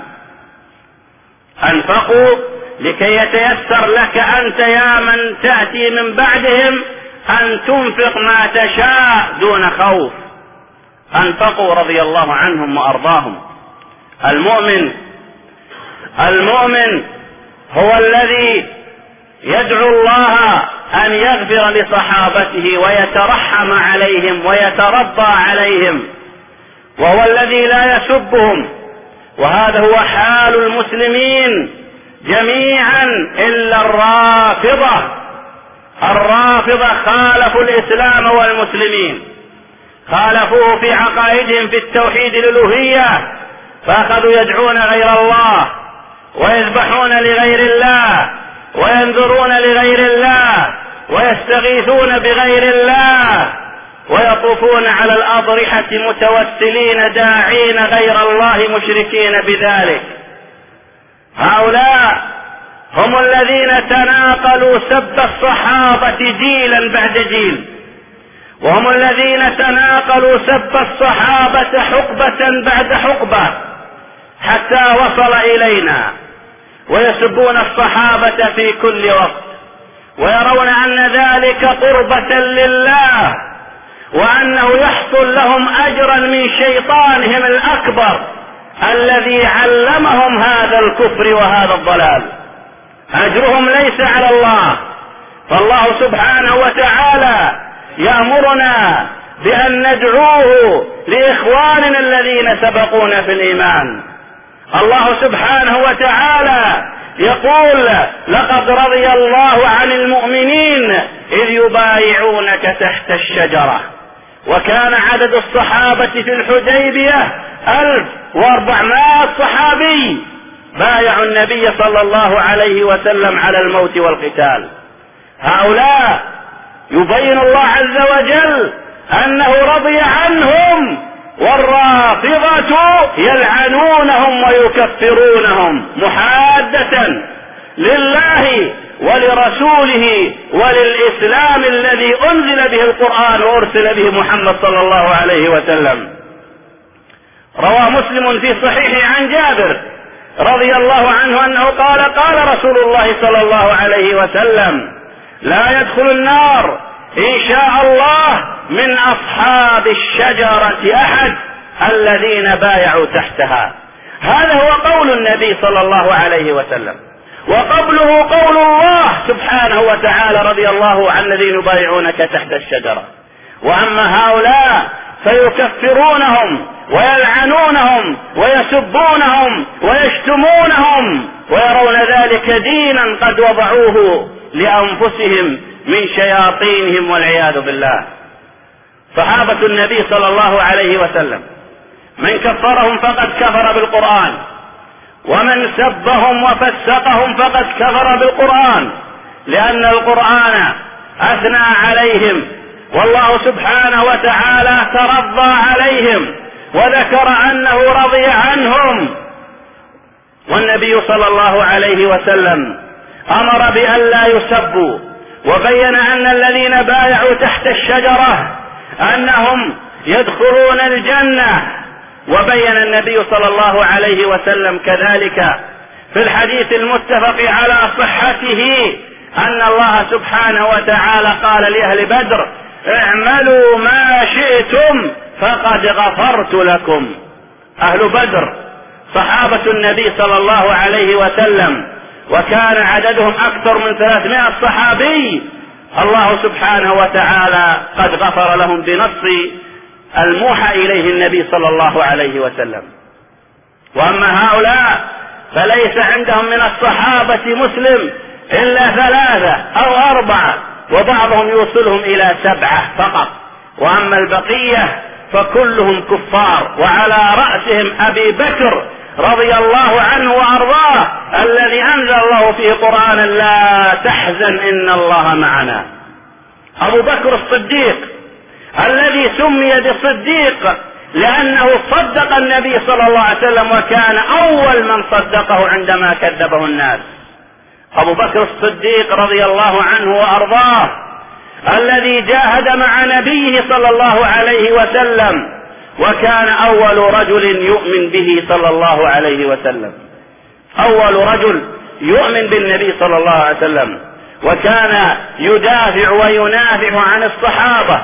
أنفقوا لكي يتيسر لك أنت يا من تأتي من بعدهم أن تنفق ما تشاء دون خوف. أنفقوا رضي الله عنهم وأرضاهم. المؤمن هو الذي يدعو الله أن يغفر لصحابته ويترحم عليهم ويترضى عليهم، وهو الذي لا يسبهم. وهذا هو حال المسلمين جميعا إلا الرافضة خالفوا الإسلام والمسلمين، خالفوه في عقائدهم في التوحيد الألوهية، فأخذوا يدعون غير الله ويذبحون لغير الله وينذرون لغير الله ويستغيثون بغير الله ويطوفون على الأضرحة متوسلين داعين غير الله مشركين بذلك. هؤلاء هم الذين تناقلوا سب الصحابة جيلا بعد جيل، وهم الذين تناقلوا سب الصحابة حقبة بعد حقبة حتى وصل إلينا، ويسبون الصحابة في كل وقت، ويرون أن ذلك قربة لله، وأنه يحصل لهم أجرا من شيطانهم الأكبر الذي علمهم هذا الكفر وهذا الضلال. أجرهم ليس على الله، فالله سبحانه وتعالى يأمرنا بأن ندعوه لإخواننا الذين سبقونا في الإيمان. الله سبحانه وتعالى يقول: لقد رضي الله عن المؤمنين إذ يبايعونك تحت الشجرة. وكان عدد الصحابة في الحديبية 1400 صحابي بايعوا النبي صلى الله عليه وسلم على الموت والقتال. هؤلاء يبين الله عز وجل أنه رضي عنهم، والرافضة يلعنونهم ويكفرونهم محادة لله ولرسوله وللإسلام الذي أنزل به القرآن وأرسل به محمد صلى الله عليه وسلم. روى مسلم في صحيحه عن جابر رضي الله عنه أنه قال: قال رسول الله صلى الله عليه وسلم: لا يدخل النار إن شاء الله من أصحاب الشجرة أحد الذين بايعوا تحتها. هذا هو قول النبي صلى الله عليه وسلم، وقبله قول الله سبحانه وتعالى: رضي الله عن الذين يبايعونك تحت الشجرة. وأما هؤلاء فيكفرونهم ويلعنونهم ويسبونهم ويشتمونهم، ويرون ذلك دينا قد وضعوه لأنفسهم من شياطينهم والعياذ بالله. صحابة النبي صلى الله عليه وسلم من كفرهم فقد كفر بالقرآن، ومن سبهم وفسقهم فقد كفر بالقرآن، لأن القرآن أثنى عليهم، والله سبحانه وتعالى ترضى عليهم وذكر أنه رضي عنهم. والنبي صلى الله عليه وسلم أمر بأن لا يسبوا، وبين أن الذين بايعوا تحت الشجرة أنهم يدخلون الجنة. وبين النبي صلى الله عليه وسلم كذلك في الحديث المتفق على صحته أن الله سبحانه وتعالى قال لأهل بدر: اعملوا ما شئتم فقد غفرت لكم. أهل بدر صحابة النبي صلى الله عليه وسلم، وكان عددهم أكثر من 300 صحابي. الله سبحانه وتعالى قد غفر لهم بنص الموحى إليه النبي صلى الله عليه وسلم. وأما هؤلاء فليس عندهم من الصحابة مسلم إلا 3 أو 4 وبعضهم يوصلهم إلى 7 فقط، وأما البقية فكلهم كفار، وعلى رأسهم أبي بكر رضي الله عنه وأرضاه الذي أنزل الله فيه قرآنا لا تحزن إن الله معنا. أبو بكر الصديق الذي سمي بالصديق لأنه صدق النبي صلى الله عليه وسلم، وكان أول من صدقه عندما كذبه الناس. أبو بكر الصديق رضي الله عنه وأرضاه الذي جاهد مع نبيه صلى الله عليه وسلم، وكان أول رجل يؤمن به صلى الله عليه وسلم، أول رجل يؤمن بالنبي صلى الله عليه وسلم، وكان يدافع وينافع عن الصحابة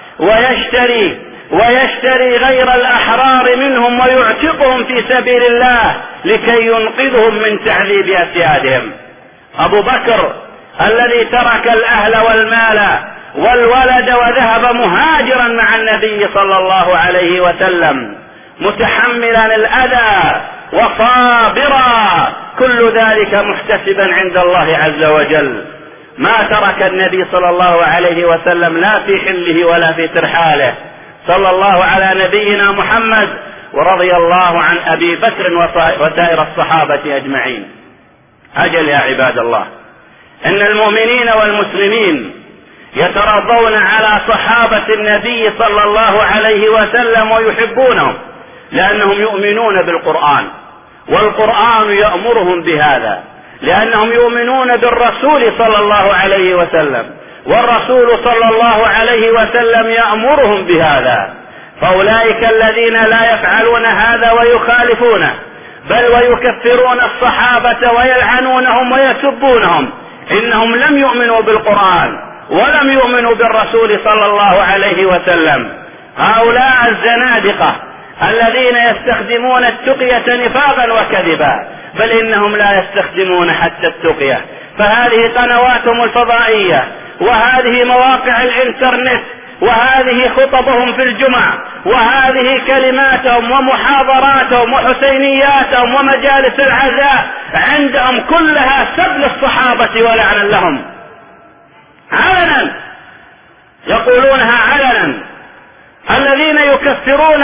ويشتري غير الأحرار منهم ويعتقهم في سبيل الله لكي ينقذهم من تعذيب أسيادهم. أبو بكر الذي ترك الأهل والمال والولد وذهب مهاجرا مع النبي صلى الله عليه وسلم متحملا الأذى وصابرا، كل ذلك محتسبا عند الله عز وجل. ما ترك النبي صلى الله عليه وسلم لا في حله ولا في ترحاله، صلى الله على نبينا محمد، ورضي الله عن أبي بكر وسائر الصحابة أجمعين. أجل يا عباد الله، إن المؤمنين والمسلمين يترضون على صحابة النبي صلى الله عليه وسلم ويحبونهم لأنهم يؤمنون بالقرآن، والقرآن يأمرهم بهذا، لأنهم يؤمنون بالرسول صلى الله عليه وسلم، والرسول صلى الله عليه وسلم يأمرهم بهذا. فأولئك الذين لا يفعلون هذا ويخالفونه بل ويكفرون الصحابة ويلعنونهم ويسبونهم، إنهم لم يؤمنوا بالقرآن ولم يؤمنوا بالرسول صلى الله عليه وسلم. هؤلاء الزنادقة الذين يستخدمون التقية نفاقا وكذبا، بل إنهم لا يستخدمون حتى التقية. فهذه قنواتهم الفضائية، وهذه مواقع الإنترنت، وهذه خطبهم في الجمعة، وهذه كلماتهم ومحاضراتهم وحسينياتهم ومجالس العزاء، عندهم كلها سب للصحابة ولعنا لهم علنا، يقولونها علنا. الذين يكفرون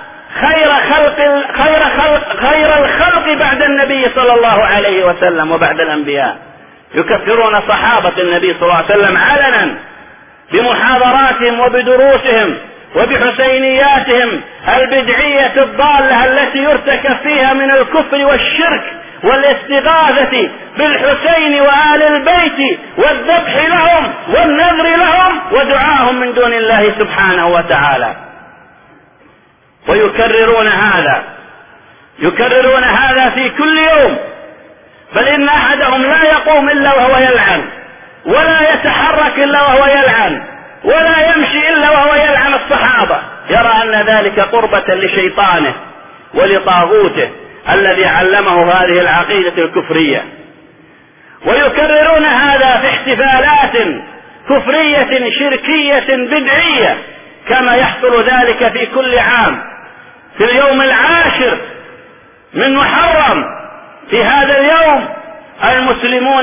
خير الخلق بعد النبي صلى الله عليه وسلم وبعد الأنبياء، يكفرون صحابة النبي صلى الله عليه وسلم علنا بمحاضراتهم وبدروسهم وبحسينياتهم البدعية الضالة التي يرتكب فيها من الكفر والشرك والاستغاثة بالحسين وآل البيت والذبح لهم والنذر لهم ودعاهم من دون الله سبحانه وتعالى. ويكررون هذا في كل يوم، بل إن أحدهم لا يقوم إلا وهو يلعن، ولا يتحرك إلا وهو يلعن، ولا يمشي إلا وهو يلعن الصحابة، يرى أن ذلك قربة لشيطانه ولطاغوته الذي علمه هذه العقيدة الكفرية. ويكررون هذا في احتفالات كفرية شركية بدعية، كما يحصل ذلك في كل عام في اليوم 10 من محرم. في هذا اليوم المسلمون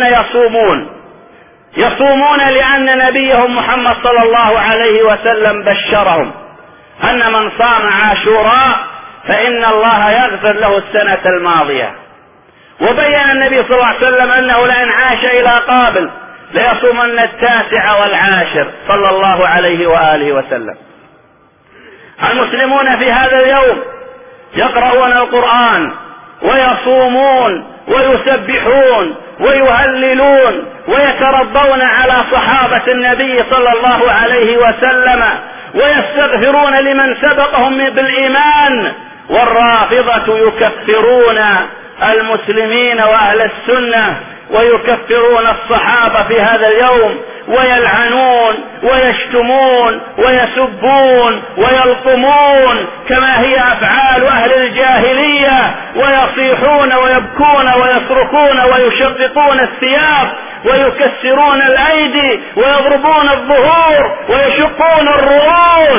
يصومون لأن نبيهم محمد صلى الله عليه وسلم بشرهم أن من صام عاشوراء فإن الله يغفر له السنة الماضية. وبين النبي صلى الله عليه وسلم أنه لئن عاش إلى قابل ليصومن 9 و10 صلى الله عليه وآله وسلم. المسلمون في هذا اليوم يقرؤون القرآن ويصومون ويسبحون ويهللون ويترضون على صحابة النبي صلى الله عليه وسلم ويستغفرون لمن سبقهم بالإيمان. والرافضة يكفرون المسلمين وأهل السنة ويكفرون الصحابة في هذا اليوم، ويلعنون ويشتمون ويسبون ويلطمون كما هي أفعال أهل الجاهلية، ويصيحون ويبكون ويصرخون ويشققون الثياب ويكسرون الأيدي ويضربون الظهور ويشقون الرؤوس.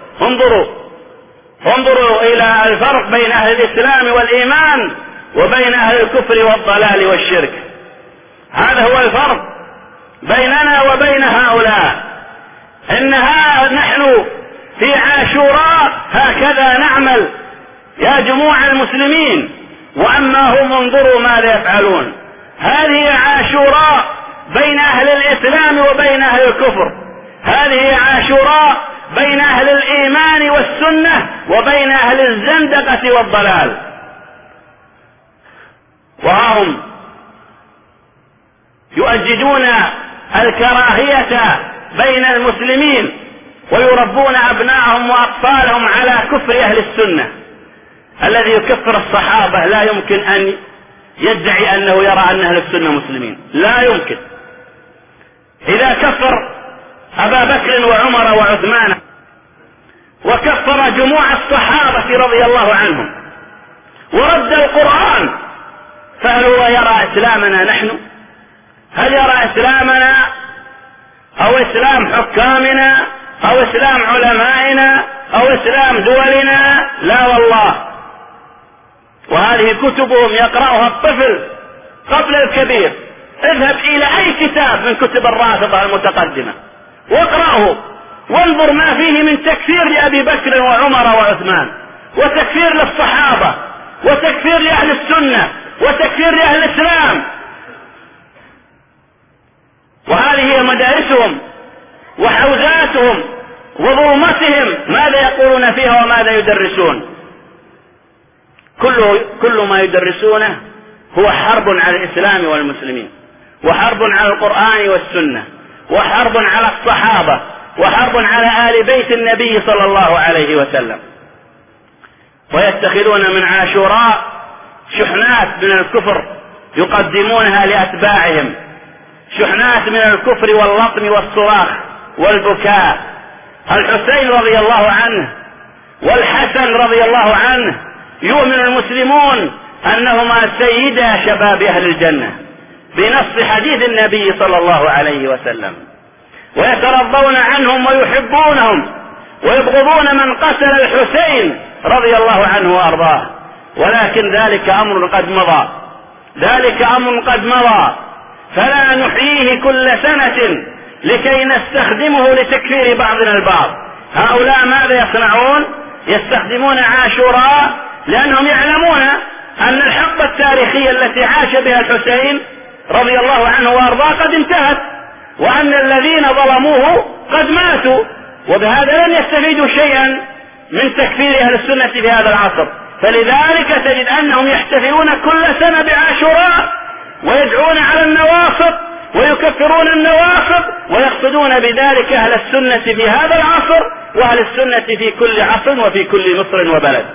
انظروا إلى الفرق بين أهل الإسلام والإيمان وبين أهل الكفر والضلال والشرك. هذا هو الفرق بيننا وبين هؤلاء. هكذا نعمل يا جموع المسلمين. وأما هم انظروا ماذا يفعلون. هذه عاشوراء بين أهل الإسلام وبين أهل الكفر، هذه عاشوراء بين أهل الإيمان والسنة وبين أهل الزندقة والضلال. وهم يؤججون الكراهية بين المسلمين ويربون أبنائهم وأطفالهم على كفر أهل السنة. الذي يكفر الصحابة لا يمكن أن يدعي أنه يرى أن أهل السنة مسلمين، لا يمكن. إذا كفر أبا بكر وعمر وعثمان وكفر جموع الصحابة رضي الله عنهم ورد القرآن، فهل هو يرى إسلامنا نحن؟ هل يرى إسلامنا أو إسلام حكامنا أو إسلام علمائنا أو إسلام دولنا؟ لا والله. وهذه كتبهم يقرأها الطفل قبل الكبير. اذهب إلى أي كتاب من كتب الرافضة المتقدمة واقرأه وانظر ما فيه من تكفير لأبي بكر وعمر وعثمان، وتكفير للصحابة، وتكفير لأهل السنة، وتكفير لأهل الإسلام. وهذه هي مدارسهم وحوزاتهم وظلمتهم، ماذا يقولون فيها وماذا يدرسون. كل ما يدرسونه هو حرب على الإسلام والمسلمين، وحرب على القرآن والسنة، وحرب على الصحابة، وحرب على آل بيت النبي صلى الله عليه وسلم. ويتخذون من عاشوراء شحنات من الكفر يقدمونها لأتباعهم، شحنات من الكفر واللطم والصراخ والبكاء. الحسين رضي الله عنه والحسن رضي الله عنه يؤمن المسلمون أنهما سيدا شباب أهل الجنة بنص حديث النبي صلى الله عليه وسلم، ويترضون عنهم ويحبونهم ويبغضون من قتل الحسين رضي الله عنه وأرضاه. ولكن ذلك أمر قد مضى، ذلك أمر قد مضى، فلا نحييه كل سنة لكي نستخدمه لتكفير بعضنا البعض. هؤلاء ماذا يصنعون؟ يستخدمون عاشوراء لأنهم يعلمون أن الحقبة التاريخية التي عاش بها الحسين رضي الله عنه وأرضاه قد انتهت، وأن الذين ظلموه قد ماتوا، وبهذا لن يستفيدوا شيئا من تكفير أهل السنة في هذا العصر. فلذلك تجد أنهم يحتفلون كل سنة بعاشوراء ويدعون على النواصب ويكفرون النواصب، ويقصدون بذلك أهل السنة في هذا العصر وأهل السنة في كل عصر وفي كل مصر وبلد.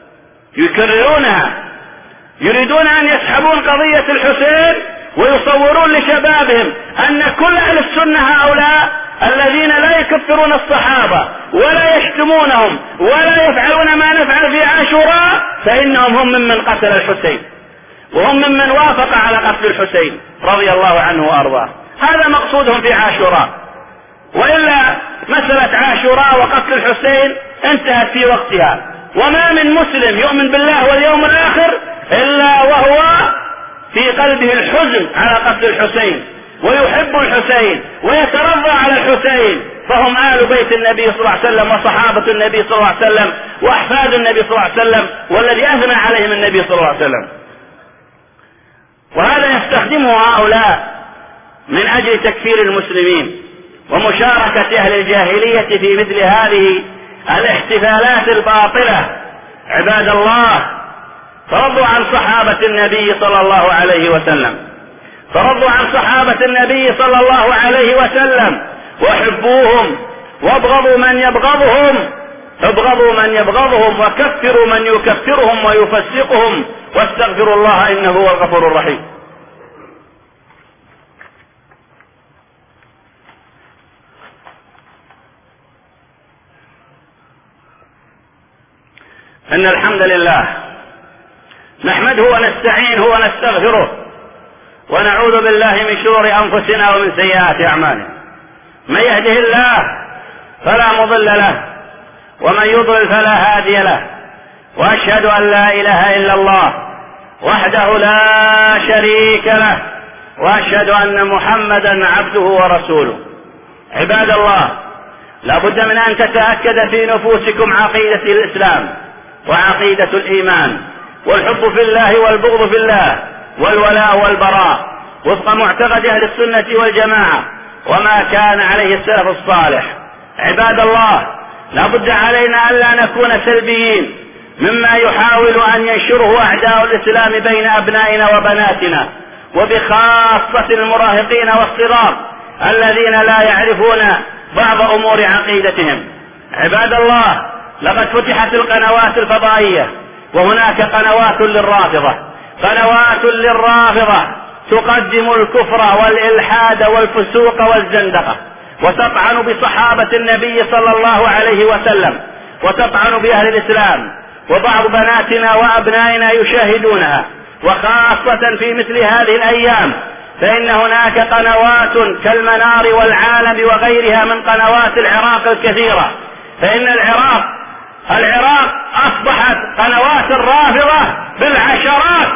يكررونها، يريدون أن يسحبون قضية الحسين ويصورون لشبابهم أن كل أهل السنة هؤلاء الذين لا يكفرون الصحابة ولا يشتمونهم ولا يفعلون ما نفعل في عاشوراء فإنهم هم ممن قتل الحسين، وهم ممن وافق على قتل الحسين رضي الله عنه وأرضاه. هذا مقصودهم في عاشوراء. وإلا مسألة عاشوراء وقتل الحسين انتهت في وقتها، وما من مسلم يؤمن بالله واليوم الآخر إلا وهو في قلبه الحزن على قتل الحسين ويحب الحسين ويترضى على الحسين، فهم آل بيت النبي صلى الله عليه وسلم وصحابة النبي صلى الله عليه وسلم وأحفاد النبي صلى الله عليه وسلم والذي أثنى عليهم النبي صلى الله عليه وسلم. وهذا يستخدمه هؤلاء من أجل تكفير المسلمين ومشاركة أهل الجاهلية في مثل هذه الاحتفالات الباطلة. عباد الله، فرضوا عن صحابة النبي صلى الله عليه وسلم، فرضوا عن صحابة النبي صلى الله عليه وسلم، وحبوهم وابغضوا من يبغضهم، ابغضوا من يبغضهم وكفروا من يكفرهم ويفسقهم، واستغفروا الله إنه هو الغفور الرحيم. إن الحمد لله نحمده ونستعينه ونستغفره ونعوذ بالله من شرور أنفسنا ومن سيئات أعمالنا. من يهده الله فلا مضل له ومن يضلل فلا هادي له، وأشهد أن لا إله إلا الله وحده لا شريك له، وأشهد أن محمدا عبده ورسوله. عباد الله، لا بد من أن تتأكد في نفوسكم عقيدة الإسلام وعقيدة الإيمان والحب في الله والبغض في الله والولاء والبراء وفق معتقد أهل السنة والجماعة وما كان عليه السلف الصالح. عباد الله، لا بد علينا ألا نكون سلبيين مما يحاول أن ينشره أعداء الإسلام بين أبنائنا وبناتنا، وبخاصة المراهقين والصغار الذين لا يعرفون بعض أمور عقيدتهم. عباد الله، لقد فتحت القنوات الفضائية، وهناك قنوات للرافضة تقدم الكفر والإلحاد والفسوق والزندقة، وتطعن بصحابة النبي صلى الله عليه وسلم، وتطعن بأهل الإسلام، وبعض بناتنا وأبنائنا يشاهدونها. وخاصة في مثل هذه الأيام فإن هناك قنوات كالمنار والعالم وغيرها من قنوات العراق الكثيرة، فإن العراق أصبحت قنوات الرافضة بالعشرات،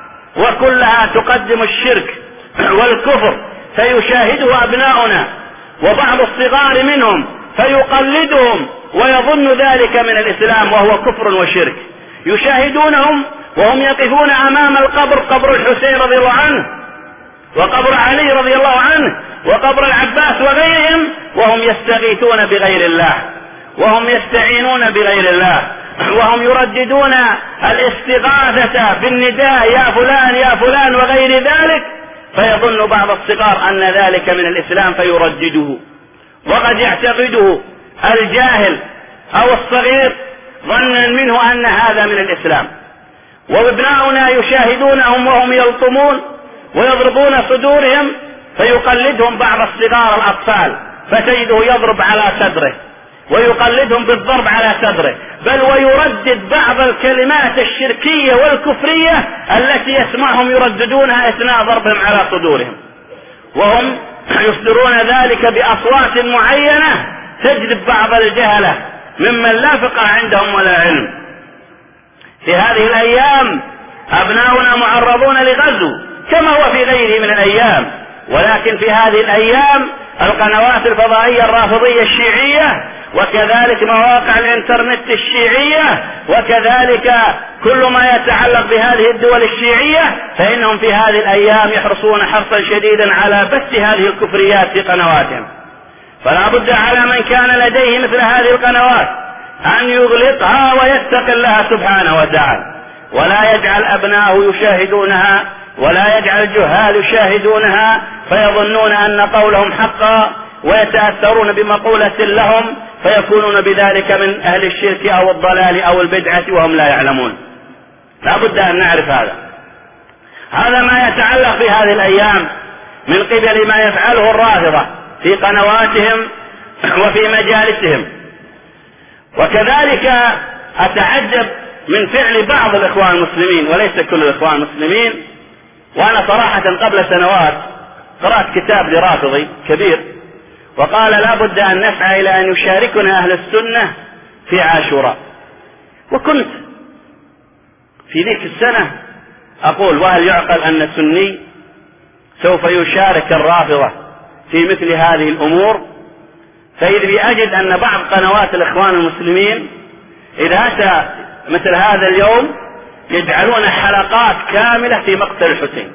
وكلها تقدم الشرك والكفر، فيشاهده أبناؤنا وبعض الصغار منهم فيقلدهم ويظن ذلك من الإسلام وهو كفر وشرك. يشاهدونهم وهم يقفون أمام القبر، قبر الحسين رضي الله عنه وقبر علي رضي الله عنه وقبر العباس وغيرهم، وهم يستغيثون بغير الله، وهم يستعينون بغير الله، وهم يرددون الاستغاثة بالنداء يا فلان يا فلان وغير ذلك، فيظن بعض الصغار أن ذلك من الإسلام فيردده، وقد يعتقده الجاهل أو الصغير ظنا منه أن هذا من الإسلام. وابناؤنا يشاهدونهم وهم يلطمون ويضربون صدورهم، فيقلدهم بعض الصغار الأطفال، فتجده يضرب على صدره ويقلدهم بالضرب على صدره، بل ويردد بعض الكلمات الشركية والكفرية التي يسمعهم يرددونها أثناء ضربهم على صدورهم، وهم يصدرون ذلك بأصوات معينة تجذب بعض الجهلة ممن لا فقه عندهم ولا علم. في هذه الأيام أبناؤنا معرضون لغزو كما هو في غيره من الأيام، ولكن في هذه الأيام القنوات الفضائية الرافضية الشيعية، وكذلك مواقع الانترنت الشيعية، وكذلك كل ما يتعلق بهذه الدول الشيعية، فإنهم في هذه الأيام يحرصون حرصا شديدا على بث هذه الكفريات في قنواتهم. فلا بد على من كان لديه مثل هذه القنوات أن يغلقها ويتق الله سبحانه وتعالى، ولا يجعل أبناءه يشاهدونها، ولا يجعل الجهال يشاهدونها فيظنون أن قولهم حقا ويتأثرون بمقولة لهم، فيكونون بذلك من أهل الشرك أو الضلال أو البدعة وهم لا يعلمون. لا بد أن نعرف هذا ما يتعلق في هذه الأيام من قبل ما يفعله الرافضة في قنواتهم وفي مجالسهم. وكذلك أتعجب من فعل بعض الإخوان المسلمين وليس كل الإخوان المسلمين. وأنا صراحة قبل سنوات قرأت كتاب لرافضي كبير وقال لا بد أن نسعى إلى أن يشاركنا أهل السنة في عاشوراء، وكنت في ذيك السنة أقول وهل يعقل أن السني سوف يشارك الرافضة في مثل هذه الأمور؟ فإذ أجد أن بعض قنوات الإخوان المسلمين إذا أتى مثل هذا اليوم يجعلون حلقات كاملة في مقتل الحسين،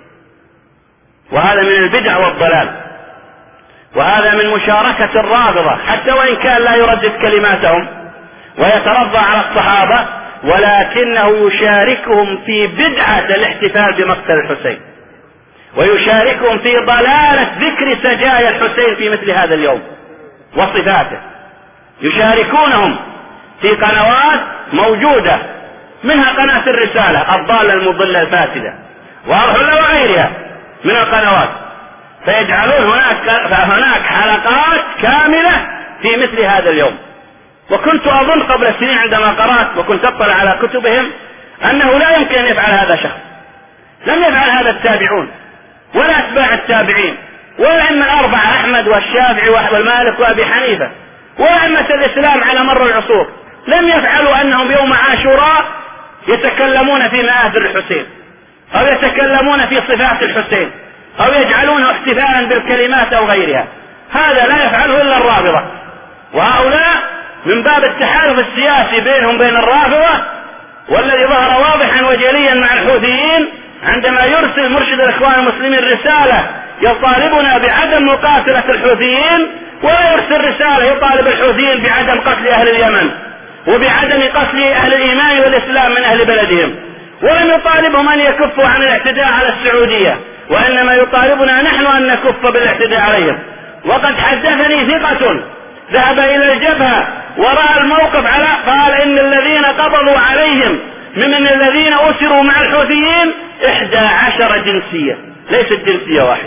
وهذا من البدع والضلال، وهذا من مشاركة الرافضة حتى وإن كان لا يردد كلماتهم ويترضى على الصحابة، ولكنه يشاركهم في بدعة الاحتفال بمقتل الحسين، ويشاركهم في ضلالة ذكر سجايا الحسين في مثل هذا اليوم وصفاته. يشاركونهم في قنوات موجودة منها قناة الرسالة الضالة المضلة الفاسدة وغيرها من القنوات، فيجعلون هناك حلقات كاملة في مثل هذا اليوم. وكنت أظن قبل سنين عندما قرأت وكنت أطلع على كتبهم أنه لا يمكن أن يفعل هذا شخص، لم يفعل هذا التابعون ولا أتباع التابعين ولا الأئمة الأربعة أحمد والشافعي والمالك وأبي حنيفة وأئمة الإسلام على مر العصور، لم يفعلوا أنهم يوم عاشوراء يتكلمون في مآثر الحسين أو يتكلمون في صفات الحسين أو يجعلونه احتفالا بالكلمات أو غيرها. هذا لا يفعله إلا الرافضة، وهؤلاء من باب التحالف السياسي بينهم بين الرافضة، والذي ظهر واضحا وجليا مع الحوثيين عندما يرسل مرشد الإخوان المسلمين رسالة يطالبنا بعدم مقاتلة الحوثيين، ولا يرسل رسالة يطالب الحوثيين بعدم قتل أهل اليمن وبعدم قتل أهل الإيمان والإسلام من أهل بلدهم، ولم يطالبهم أن يكفوا عن الاعتداء على السعودية، وإنما يطالبنا نحن أن نكف بالاعتداء عليهم. وقد حدثني ثقة ذهب إلى الجبهة ورأى الموقف قال إن الذين قبضوا عليهم ممن الذين أسروا مع الحوثيين 11 جنسية، ليست جنسية واحدة،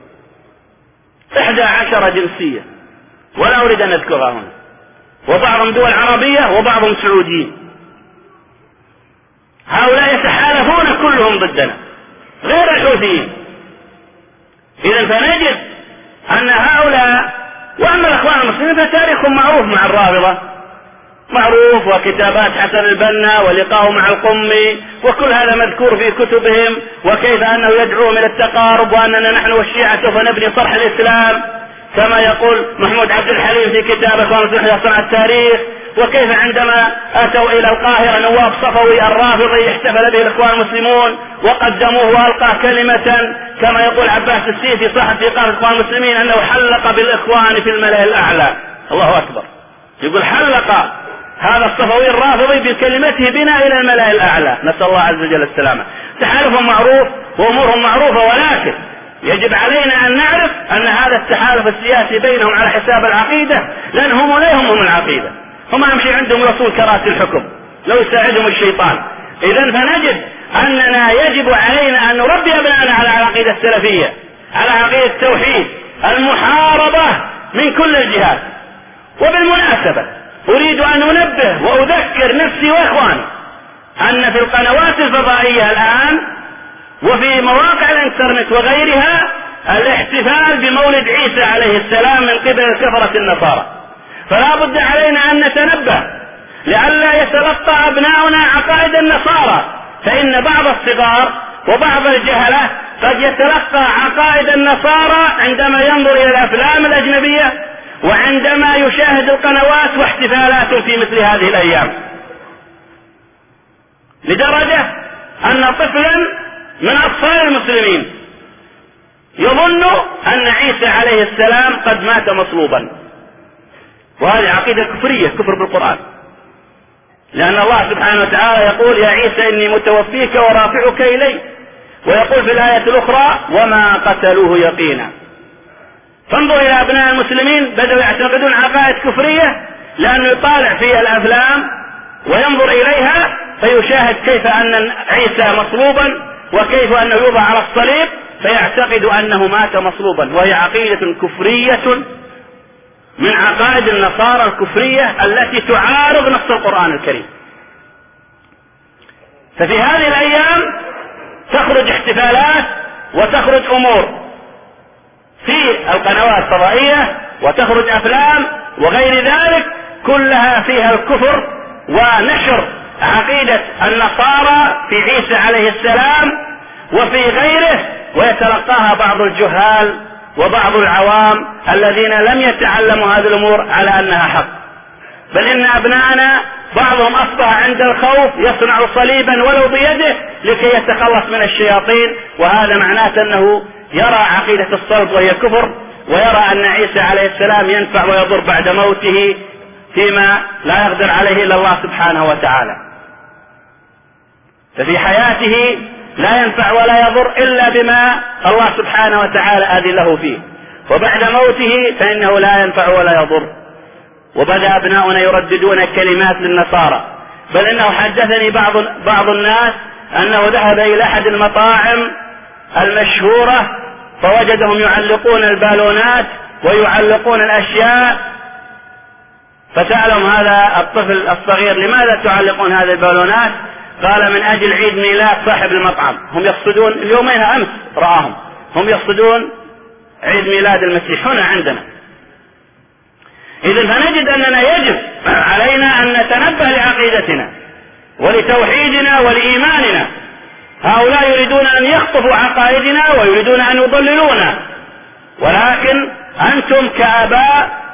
11 جنسية، ولا أريد أن أذكرها هنا، وبعضهم دول عربية وبعضهم سعوديين. هؤلاء يتحالفون كلهم ضدنا غير الحوثيين. إذن فنجد أن هؤلاء، وأما الأخوان المسلمين فتاريخهم معروف مع الرافضة معروف، وكتابات حسن البنا ولقاءه مع القمي وكل هذا مذكور في كتبهم، وكيف أنه يدعوهم إلى التقارب وأننا نحن والشيعة سوف نبني صرح الإسلام كما يقول محمود عبد الحليم في كتابه صنع التاريخ. وكيف عندما أتوا إلى القاهرة نواب صفوي الرافضي احتفل به الإخوان المسلمون وقدموه وألقى كلمة كما يقول عباس السيسي صاحب في قائمة الإخوان المسلمين أنه حلق بالإخوان في الملأ الأعلى. الله أكبر، يقول حلق هذا الصفوي الرافضي بكلمته بنا إلى الملأ الأعلى، نسأل الله عز وجل السلامة. تحالفهم معروف وأمورهم معروفة، ولكن يجب علينا أن نعرف أن هذا التحالف السياسي بينهم على حساب العقيدة، لأن هم لا يهمهم العقيدة، هم أهم شيء عندهم رسول كراسي الحكم لو يساعدهم الشيطان. إذن فنجد أننا يجب علينا أن نربي أبنائنا على العقيدة السلفية، على عقيدة التوحيد المحاربة من كل الجهات. وبالمناسبة أريد أن أنبه وأذكر نفسي وإخواني أن في القنوات الفضائية الآن وفي مواقع الإنترنت وغيرها الاحتفال بمولد عيسى عليه السلام من قبل الكفرة النصارى، فلا بد علينا أن نتنبه لئلا يتلقى أبناؤنا عقائد النصارى، فإن بعض الصغار وبعض الجهلة قد يتلقى عقائد النصارى عندما ينظر إلى الأفلام الأجنبية وعندما يشاهد القنوات واحتفالات في مثل هذه الأيام، لدرجة أن طفلا من أطفال المسلمين يظن أن عيسى عليه السلام قد مات مصلوبا، وهذه عقيدة كفرية، كفر بالقرآن، لأن الله سبحانه وتعالى يقول يا عيسى إني متوفيك ورافعك إلي، ويقول في الآية الأخرى وما قتلوه يقينا. فانظر إلى أبناء المسلمين بدأوا يعتقدون عقائد كفرية لأنه يطالع في الأفلام وينظر إليها فيشاهد كيف أن عيسى مصلوبا وكيف أنه يوضع على الصليب فيعتقد أنه مات مصلوبا، وهي عقيدة كفرية من عقائد النصارى الكفرية التي تعارض نص القرآن الكريم. ففي هذه الأيام تخرج احتفالات وتخرج أمور في القنوات الفضائية وتخرج أفلام وغير ذلك كلها فيها الكفر ونشر عقيدة النصارى في عيسى عليه السلام وفي غيره، ويتلقاها بعض الجهال وبعض العوام الذين لم يتعلموا هذه الأمور على أنها حق. بل إن أبناءنا بعضهم أصبح عند الخوف يصنع صليبا ولو بيده لكي يتخلص من الشياطين، وهذا معناه أنه يرى عقيدة الصلب وهي كفر، ويرى أن عيسى عليه السلام ينفع ويضر بعد موته فيما لا يقدر عليه إلا الله سبحانه وتعالى. ففي حياته لا ينفع ولا يضر إلا بما الله سبحانه وتعالى أذن له فيه، وبعد موته فإنه لا ينفع ولا يضر. وبدأ أبناؤنا يرددون كلمات للنصارى، بل إنه حدثني بعض الناس أنه ذهب إلى أحد المطاعم المشهورة فوجدهم يعلقون البالونات ويعلقون الأشياء، فسألهم هذا الطفل الصغير لماذا تعلقون هذه البالونات؟ قال من أجل عيد ميلاد صاحب المطعم، هم يقصدون اليومين أمس رآهم هم يقصدون عيد ميلاد المسيح هنا عندنا. إذن فنجد أننا يجب علينا أن نتنبه لعقيدتنا ولتوحيدنا ولإيماننا. هؤلاء يريدون أن يخطفوا عقائدنا ويريدون أن يضللونا، ولكن أنتم كآباء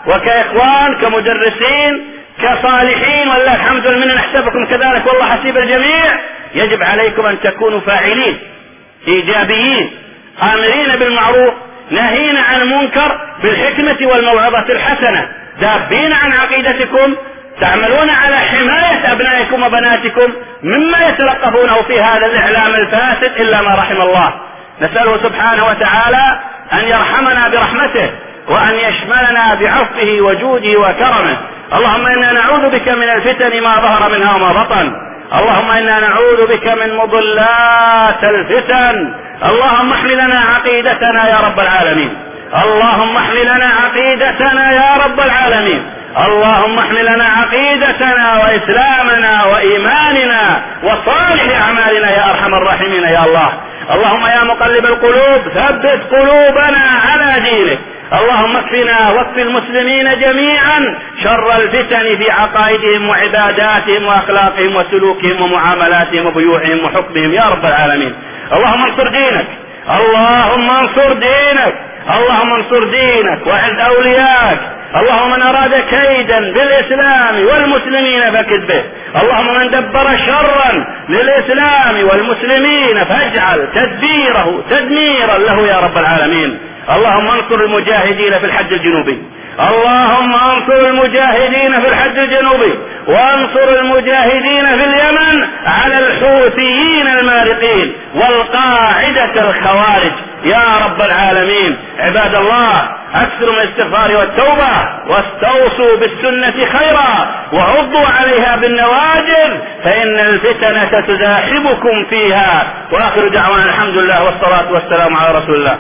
وكإخوان كمدرسين كصالحين، والله الحمد لله نحسبكم كذلك والله حسيب الجميع. يجب عليكم أن تكونوا فاعلين إيجابيين، آمرين بالمعروف ناهين عن المنكر بالحكمة والموعظة الحسنة، دابين عن عقيدتكم، تعملون على حماية أبنائكم وبناتكم مما يتلقفونه في هذا الإعلام الفاسد إلا ما رحم الله. نسأله سبحانه وتعالى أن يرحمنا برحمته وأن يشملنا بعفوه وجوده وكرمه. اللهم إنا نعوذ بك من الفتن ما ظهر منها وما بطن، اللهم إنا نعوذ بك من مضلات الفتن. اللهم احمل لنا عقيدتنا يا رب العالمين، اللهم احمل لنا عقيدتنا يا رب العالمين، اللهم احمل لنا عقيدتنا وإسلامنا وإيماننا وصالح أعمالنا يا أرحم الراحمين يا الله. اللهم يا مقلب القلوب ثبت قلوبنا على دينك. اللهم اكفنا واكف المسلمين جميعا شر الفتن في عقائدهم وعباداتهم وأخلاقهم وسلوكهم ومعاملاتهم وبيوعهم وحكمهم يا رب العالمين. اللهم انصر دينك، اللهم انصر دينك، اللهم انصر دينك وعز أولياك. اللهم من أراد كيدا بالإسلام والمسلمين فكد به، اللهم من دبر شرا للإسلام والمسلمين فاجعل تدبيره تدميرا له يا رب العالمين. اللهم انصر المجاهدين في الحج الجنوبي، اللهم انصر المجاهدين في الحج الجنوبي، وانصر المجاهدين في اليمن على الحوثيين المارقين والقاعدة الخوارج يا رب العالمين. عباد الله، اكثروا من الاستغفار والتوبة، واستوصوا بالسنة خيرا، وعضوا عليها بالنواجذ، فإن الفتنة تزاحمكم فيها. وآخر دعوانا الحمد لله والصلاة والسلام على رسول الله.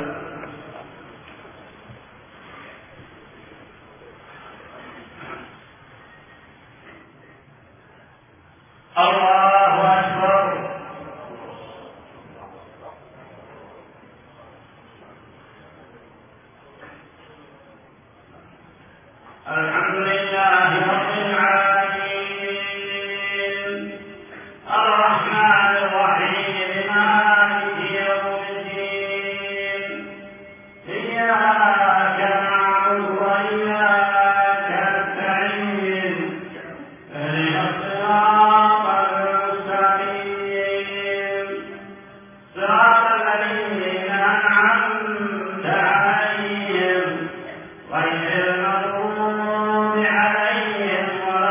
الله أكبر. الحمد لله رب العالمين، الرحمن الرحيم، مالك يوم الدين، إياك نعبد وإياك نستعين، اهدنا الصراط المستقيم، صراط الذين أنعمت عليهم غير المغضوب عليهم ولا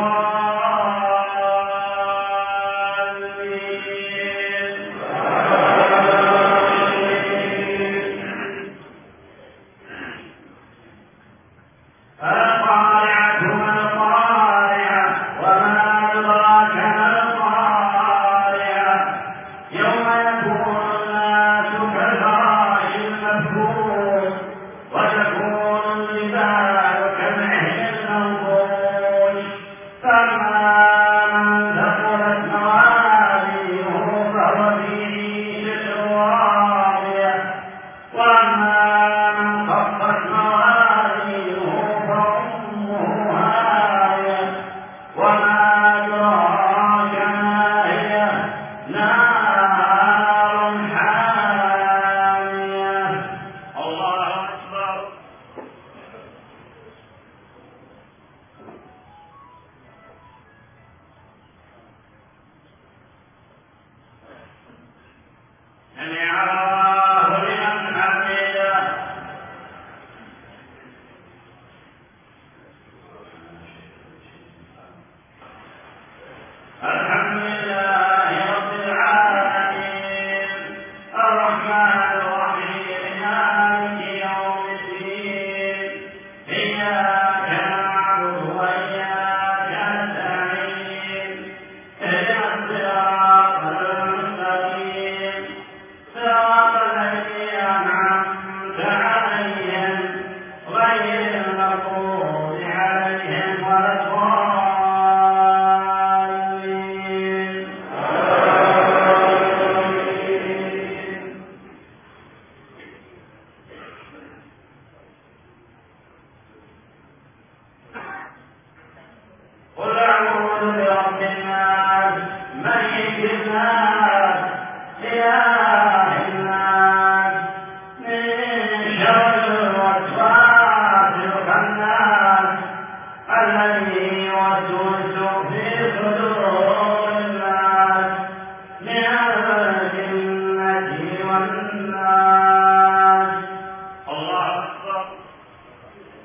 الضالين. القارعة ما القارعة، وما أدراك ما القارعة، يوم يكون الناس كالفراش المبثوث، وتكون الجبال كالعهن المنفوش، فأما من ثقلت موازينه فهو في عيشة راضية، وأما من خفت موازينه فأمه هاوية، وما أدراك ما هي، نار حامية. الله أكبر. سمع الله لمن حمده. الحمد لله رب العالمين، الرحمن الرحيم، مالك يوم الدين، إياك نعبد وإياك نستعين، اهدنا الصراط المستقيم، صراط الذين أنعمت عليهم غير المغضوب عليهم ولا الضالين. قل أعوذ برب الناس، ملك الناس،